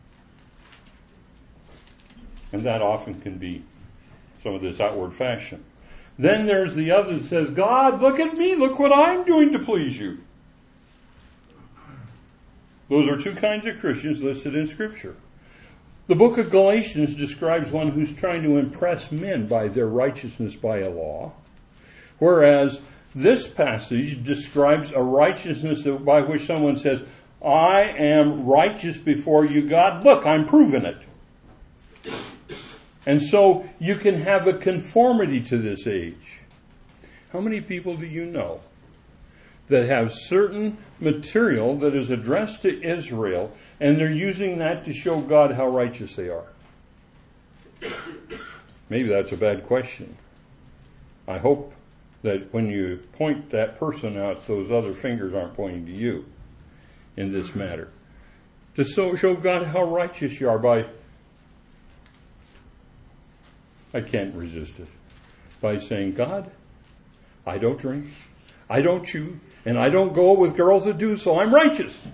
And that often can be some of this outward fashion. Then there's the other that says, God, look at me. Look what I'm doing to please you. Those are two kinds of Christians listed in Scripture. The book of Galatians describes one who's trying to impress men by their righteousness by a law, whereas This passage describes a righteousness that, by which someone says, I am righteous before you, God. Look, I'm proving it. And so you can have a conformity to this age. How many people do you know that have certain material that is addressed to Israel, and they're using that to show God how righteous they are? Maybe that's a bad question. I hope that when you point that person out, those other fingers aren't pointing to you in this matter. To so show God how righteous you are by, I can't resist it, by saying, God, I don't drink, I don't chew, and I don't go with girls that do, so I'm righteous.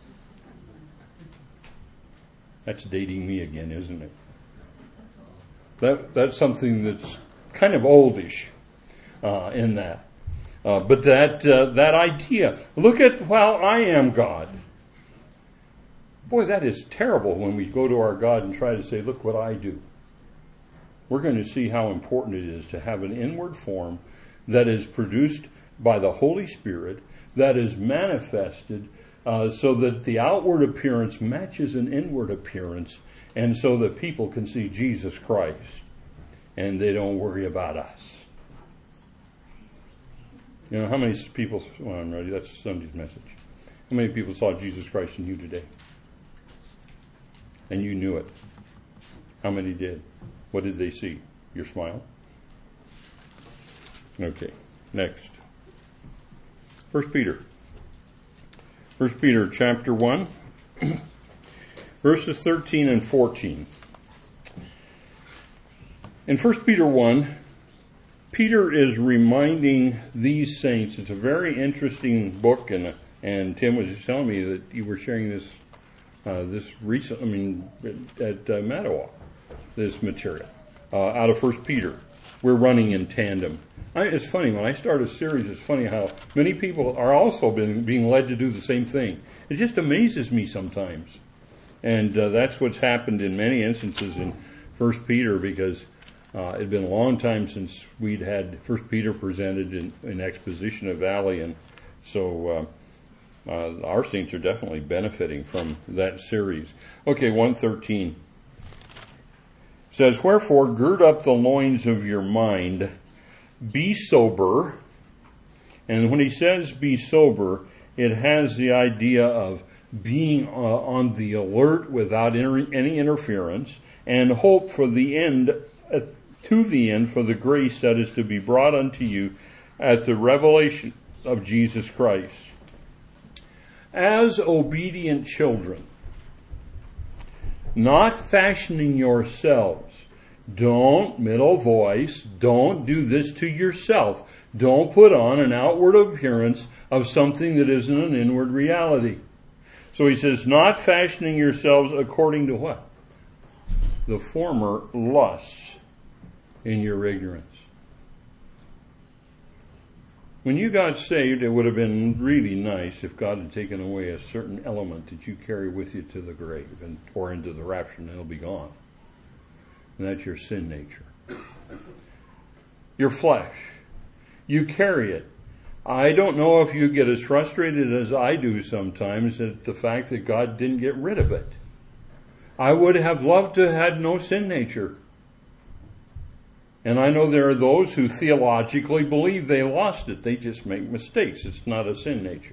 That's dating me again, isn't it? That that's something that's kind of oldish uh, in that. Uh, but that uh, that idea, look at how I am God. Boy, that is terrible when we go to our God and try to say, look what I do. We're going to see how important it is to have an inward form that is produced by the Holy Spirit, that is manifested uh, so that the outward appearance matches an inward appearance, and so that people can see Jesus Christ and they don't worry about us. You know, how many people, well, I'm ready, that's Sunday's message. How many people saw Jesus Christ in you today? And you knew it. How many did? What did they see? Your smile? Okay, next. First Peter. First Peter chapter one, verses thirteen and fourteen. In First Peter one, Peter is reminding these saints. It's a very interesting book, and and Tim was just telling me that you were sharing this uh, this recent. I mean, at uh, Mattawa, this material uh, out of First Peter. We're running in tandem. I, it's funny when I start a series. It's funny how many people are also been being led to do the same thing. It just amazes me sometimes, and uh, that's what's happened in many instances in First Peter, because Uh, it had been a long time since we'd had First Peter presented in, in exposition of Valley, and so uh, uh, our saints are definitely benefiting from that series. Okay, one thirteen says, "Wherefore gird up the loins of your mind, be sober." And when he says be sober, it has the idea of being uh, on the alert without inter- any interference, and hope for the end uh, to the end for the grace that is to be brought unto you at the revelation of Jesus Christ. As obedient children, not fashioning yourselves. Don't, middle voice, don't do this to yourself. Don't put on an outward appearance of something that isn't an inward reality. So he says, not fashioning yourselves according to what? The former lusts in your ignorance. When you got saved, it would have been really nice if God had taken away a certain element that you carry with you to the grave and or into the rapture, and it'll be gone. And that's your sin nature. Your flesh. You carry it. I don't know if you get as frustrated as I do sometimes at the fact that God didn't get rid of it. I would have loved to have had no sin nature. And I know there are those who theologically believe they lost it. They just make mistakes. It's not a sin nature.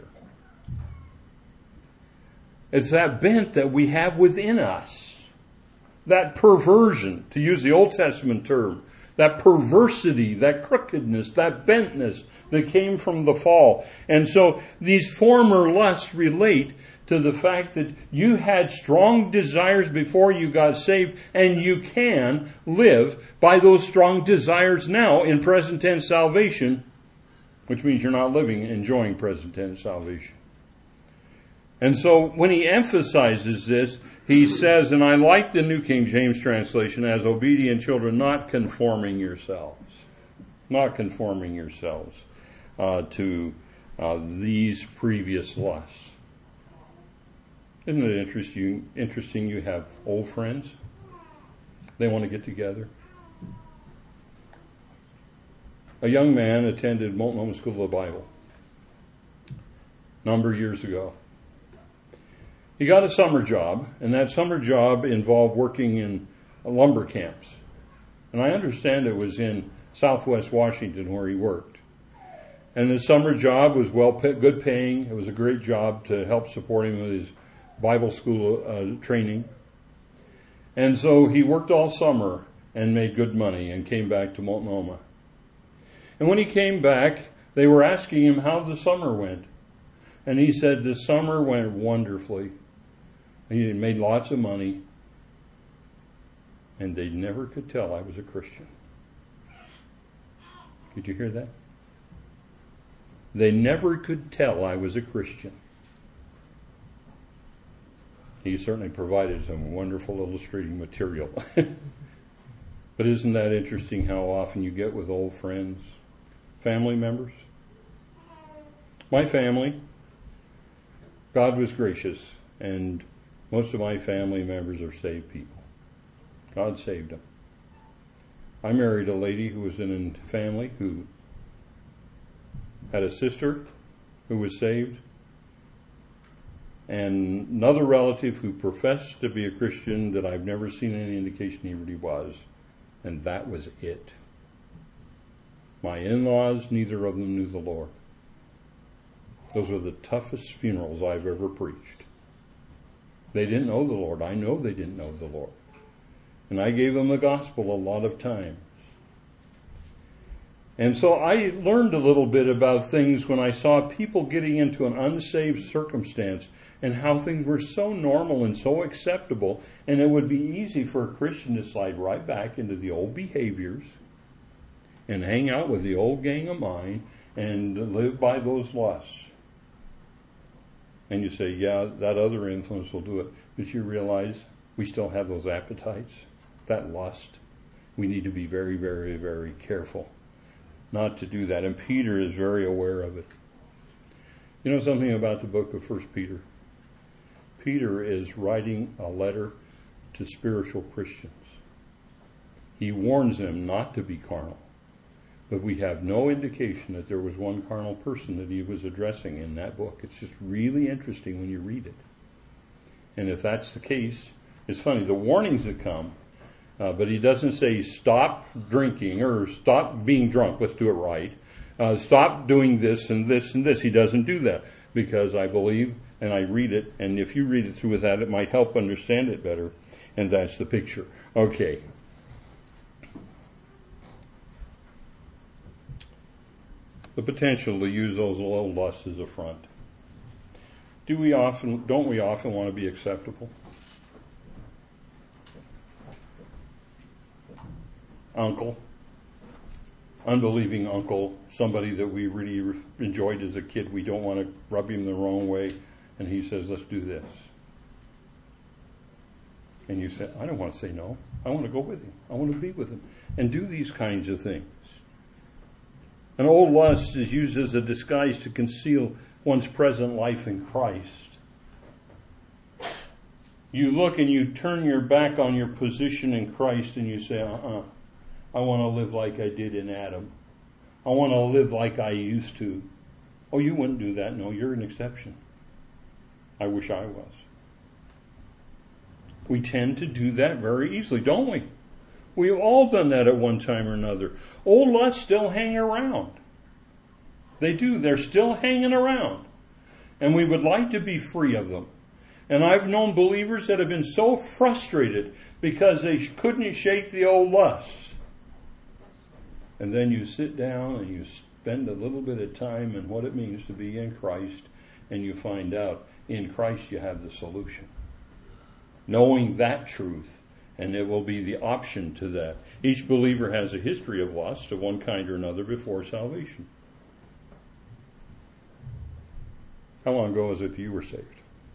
It's that bent that we have within us. That perversion, to use the Old Testament term. That perversity, that crookedness, that bentness that came from the fall. And so these former lusts relate to the fact that you had strong desires before you got saved, and you can live by those strong desires now in present tense salvation, which means you're not living enjoying present tense salvation. And so when he emphasizes this, he says, and I like the New King James translation, as obedient children, not conforming yourselves, not conforming yourselves uh, to uh, these previous lusts. Isn't it interesting, interesting you have old friends? They want to get together. a young man attended Multnomah School of the Bible a number of years ago. He got a summer job, and that summer job involved working in lumber camps. And I understand it was in Southwest Washington where he worked. And the summer job was well, pay, good paying. It was a great job to help support him with his Bible school uh, training. And so he worked all summer and made good money and came back to Multnomah. And when he came back, they were asking him how the summer went. And he said the summer went wonderfully. He made lots of money. And they never could tell I was a Christian. Did you hear that? They never could tell I was a Christian. He certainly provided some wonderful illustrating material. But isn't that interesting how often you get with old friends, family members? My family, God was gracious, and most of my family members are saved people. God saved them. I married a lady who was in a family who had a sister who was saved, and another relative who professed to be a Christian that I've never seen any indication he really was, and that was it. My in-laws, neither of them knew the Lord. Those were the toughest funerals I've ever preached. They didn't know the Lord. I know they didn't know the Lord. And I gave them the gospel a lot of times. And so I learned a little bit about things when I saw people getting into an unsaved circumstance and how things were so normal and so acceptable, and it would be easy for a Christian to slide right back into the old behaviors and hang out with the old gang of mine and live by those lusts. And you say, yeah, that other influence will do it. But you realize we still have those appetites, that lust. We need to be very, very, very careful not to do that. And Peter is very aware of it. You know something about the book of First Peter? Peter is writing a letter to spiritual Christians. He warns them not to be carnal. But we have no indication that there was one carnal person that he was addressing in that book. It's just really interesting when you read it. And if that's the case, it's funny, the warnings that come, uh, but he doesn't say stop drinking or stop being drunk, let's do it right. Uh, stop doing this and this and this. He doesn't do that because I believe and I read it, and if you read it through with that, it might help understand it better. And that's the picture. Okay. The potential to use those low lusts as a front. Do we often, don't we often want to be acceptable? Uncle, unbelieving uncle, somebody that we really enjoyed as a kid, we don't want to rub him the wrong way, and he says, let's do this. And you say, I don't want to say no. I want to go with him. I want to be with him. And do these kinds of things. An old lust is used as a disguise to conceal one's present life in Christ. You look and you turn your back on your position in Christ and you say, uh-uh, I want to live like I did in Adam. I want to live like I used to. Oh, you wouldn't do that. No, you're an exception. I wish I was. We tend to do that very easily, don't we? We've all done that at one time or another. Old lusts still hang around. They do. They're still hanging around. And we would like to be free of them. And I've known believers that have been so frustrated because they couldn't shake the old lusts. And then you sit down and you spend a little bit of time in what it means to be in Christ, and you find out in Christ you have the solution. Knowing that truth, and it will be the option to that. Each believer has a history of lust of one kind or another before salvation. How long ago was it that you were saved?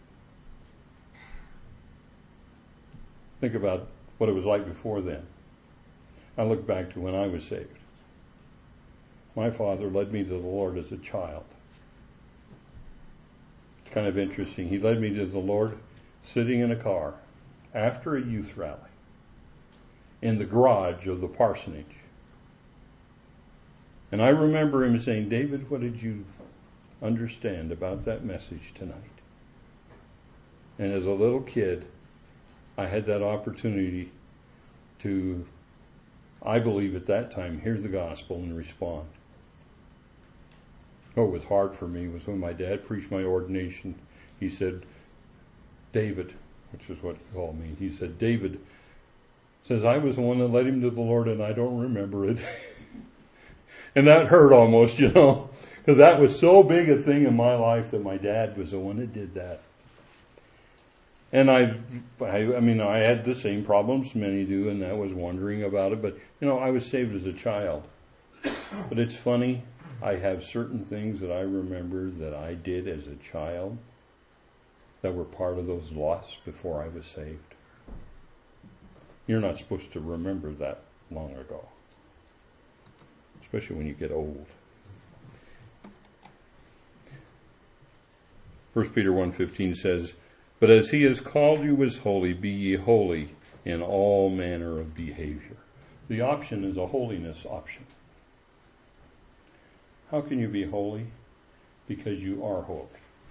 Think about what it was like before then. I look back to when I was saved. My father led me to the Lord as a child. It's kind of interesting. He led me to the Lord sitting in a car after a youth rally in the garage of the parsonage. And I remember him saying, David, what did you understand about that message tonight? And as a little kid, I had that opportunity to, I believe at that time, hear the gospel and respond. What was hard for me was when my dad preached my ordination. He said, David, which is what he called me, he said, David says, I was the one that led him to the Lord and I don't remember it. And that hurt almost, you know, because that was so big a thing in my life that my dad was the one that did that. And I, I, I mean, I had the same problems many do, and that was wondering about it. But, you know, I was saved as a child. But it's funny, I have certain things that I remember that I did as a child that were part of those lots before I was saved. You're not supposed to remember that long ago, especially when you get old. First Peter one fifteen says, but as he has called you as holy, be ye holy in all manner of behavior. The option is a holiness option. How can you be holy? Because you are holy.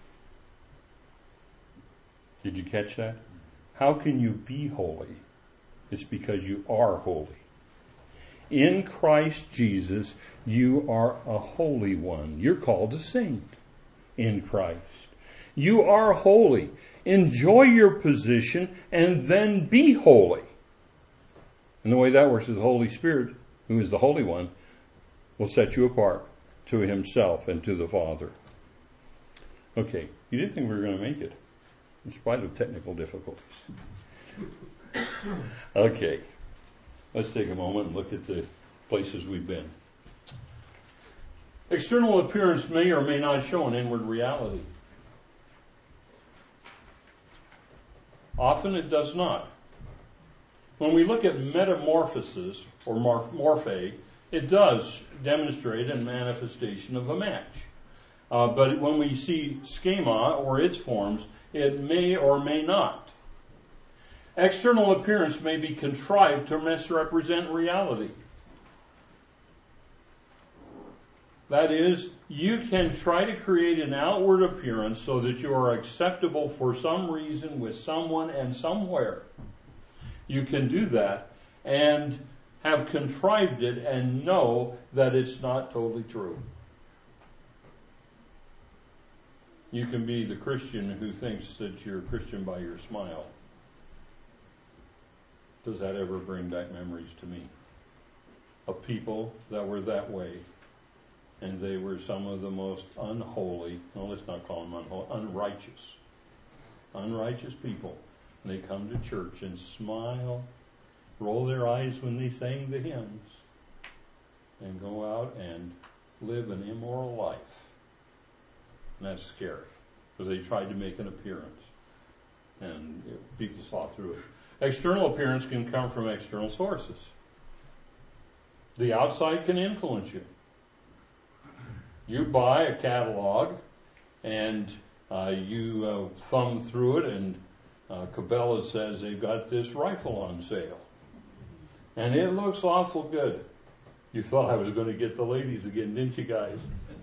Did you catch that? How can you be holy? It's because you are holy. In Christ Jesus, you are a holy one. You're called a saint in Christ. You are holy. Enjoy your position and then be holy. And the way that works is the Holy Spirit, who is the Holy One, will set you apart to himself and to the Father. Okay, you didn't think we were going to make it, in spite of technical difficulties. Okay, let's take a moment and look at the places we've been. External appearance may or may not show an inward reality. Often it does not. When we look at metamorphosis or morphe, it does demonstrate a manifestation of a match. Uh, but when we see schema or its forms, it may or may not. External appearance may be contrived to misrepresent reality. That is, you can try to create an outward appearance so that you are acceptable for some reason with someone and somewhere. You can do that and have contrived it and know that it's not totally true. You can be the Christian who thinks that you're a Christian by your smile. Does that ever bring back memories to me of people that were that way? And they were some of the most unholy, no, let's not call them unholy, unrighteous. Unrighteous people. And they come to church and smile, roll their eyes when they sing the hymns, and go out and live an immoral life. And that's scary, because they tried to make an appearance. And it, people saw through it. External appearance can come from external sources. The outside can influence you. You buy a catalog and uh, you uh, thumb through it, and uh, Cabela says they've got this rifle on sale. And it looks awful good. You thought I was going to get the ladies again, didn't you guys?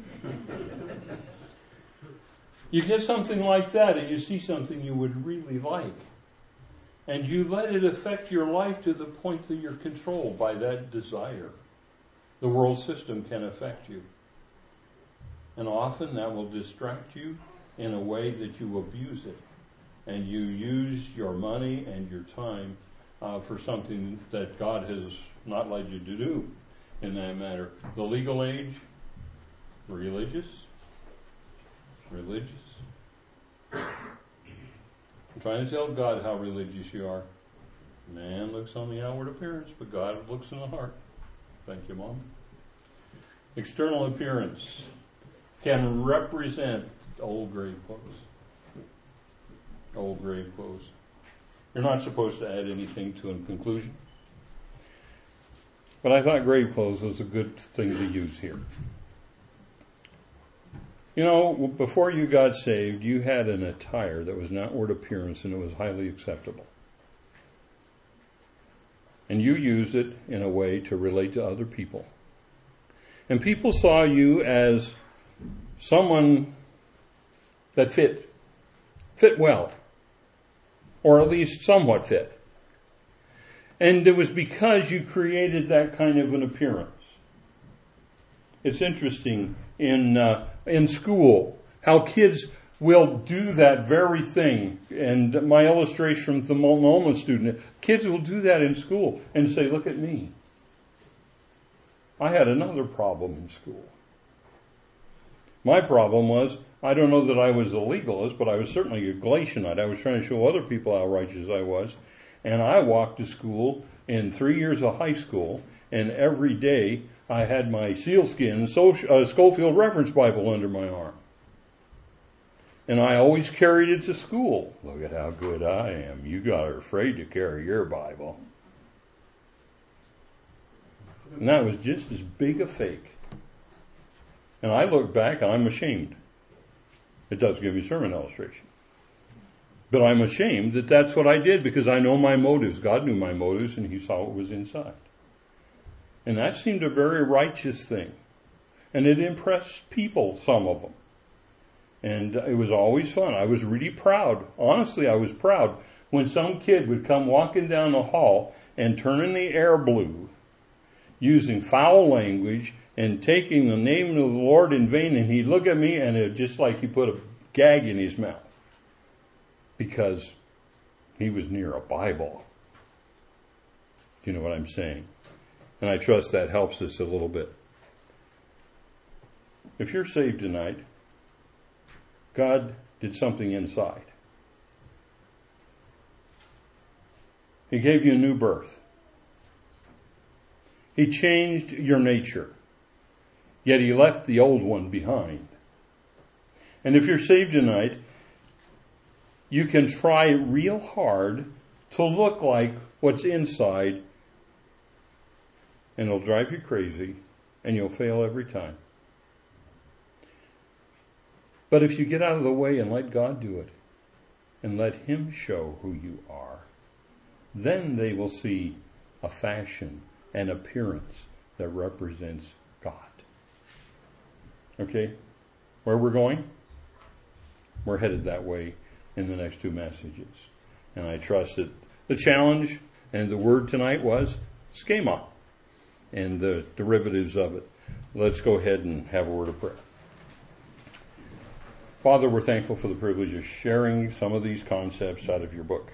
You get something like that and you see something you would really like. And you let it affect your life to the point that you're controlled by that desire. The world system can affect you. And often that will distract you in a way that you abuse it. And you use your money and your time uh, for something that God has not led you to do in that matter. The legal age, religious, religious. I'm trying to tell God how religious you are. Man looks on the outward appearance, but God looks in the heart. Thank you, Mom. External appearance can represent old grave clothes. Old grave clothes. You're not supposed to add anything to a conclusion. But I thought grave clothes was a good thing to use here. You know, before you got saved, you had an attire that was an outward appearance and it was highly acceptable. And you used it in a way to relate to other people. And people saw you as someone that fit, fit well, or at least somewhat fit. And it was because you created that kind of an appearance. It's interesting in uh, in school how kids will do that very thing. And my illustration from the Multnomah student, kids will do that in school and say, look at me. I had another problem in school. My problem was, I don't know that I was a legalist, but I was certainly a Galatianite. I was trying to show other people how righteous I was. And I walked to school in three years of high school, and every day I had my sealskin uh, Schofield Reference Bible under my arm. And I always carried it to school. Look at how good I am. You got are afraid to carry your Bible. And that was just as big a fake. And I look back and I'm ashamed. It does give me sermon illustration. But I'm ashamed that that's what I did because I know my motives. God knew my motives and He saw what was inside. And that seemed a very righteous thing. And it impressed people, some of them. And it was always fun. I was really proud. Honestly, I was proud when some kid would come walking down the hall and turning the air blue, using foul language and taking the name of the Lord in vain, and he'd look at me and it just like he put a gag in his mouth because he was near a Bible. Do you know what I'm saying? And I trust that helps us a little bit. If you're saved tonight, God did something inside. He gave you a new birth. He changed your nature. Yet He left the old one behind. And if you're saved tonight, you can try real hard to look like what's inside, and it'll drive you crazy, and you'll fail every time. But if you get out of the way and let God do it, and let Him show who you are, then they will see a fashion, an appearance that represents God. Okay? Where we're going? We're headed that way in the next two messages. And I trust that the challenge and the word tonight was schema and the derivatives of it. Let's go ahead and have a word of prayer. Father, we're thankful for the privilege of sharing some of these concepts out of your book.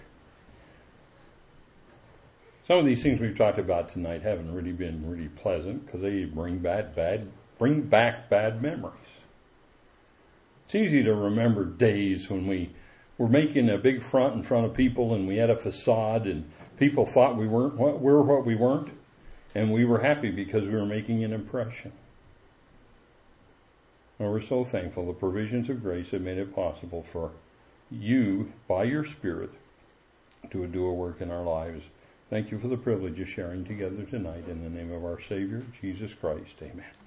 Some of these things we've talked about tonight haven't really been really pleasant because they bring bad, bad, bring back bad memories. It's easy to remember days when we were making a big front in front of people and we had a facade and people thought we weren't what we were what we weren't, and we were happy because we were making an impression. And we're so thankful the provisions of grace have made it possible for you, by your Spirit, to do a work in our lives. Thank you for the privilege of sharing together tonight in the name of our Savior, Jesus Christ. Amen.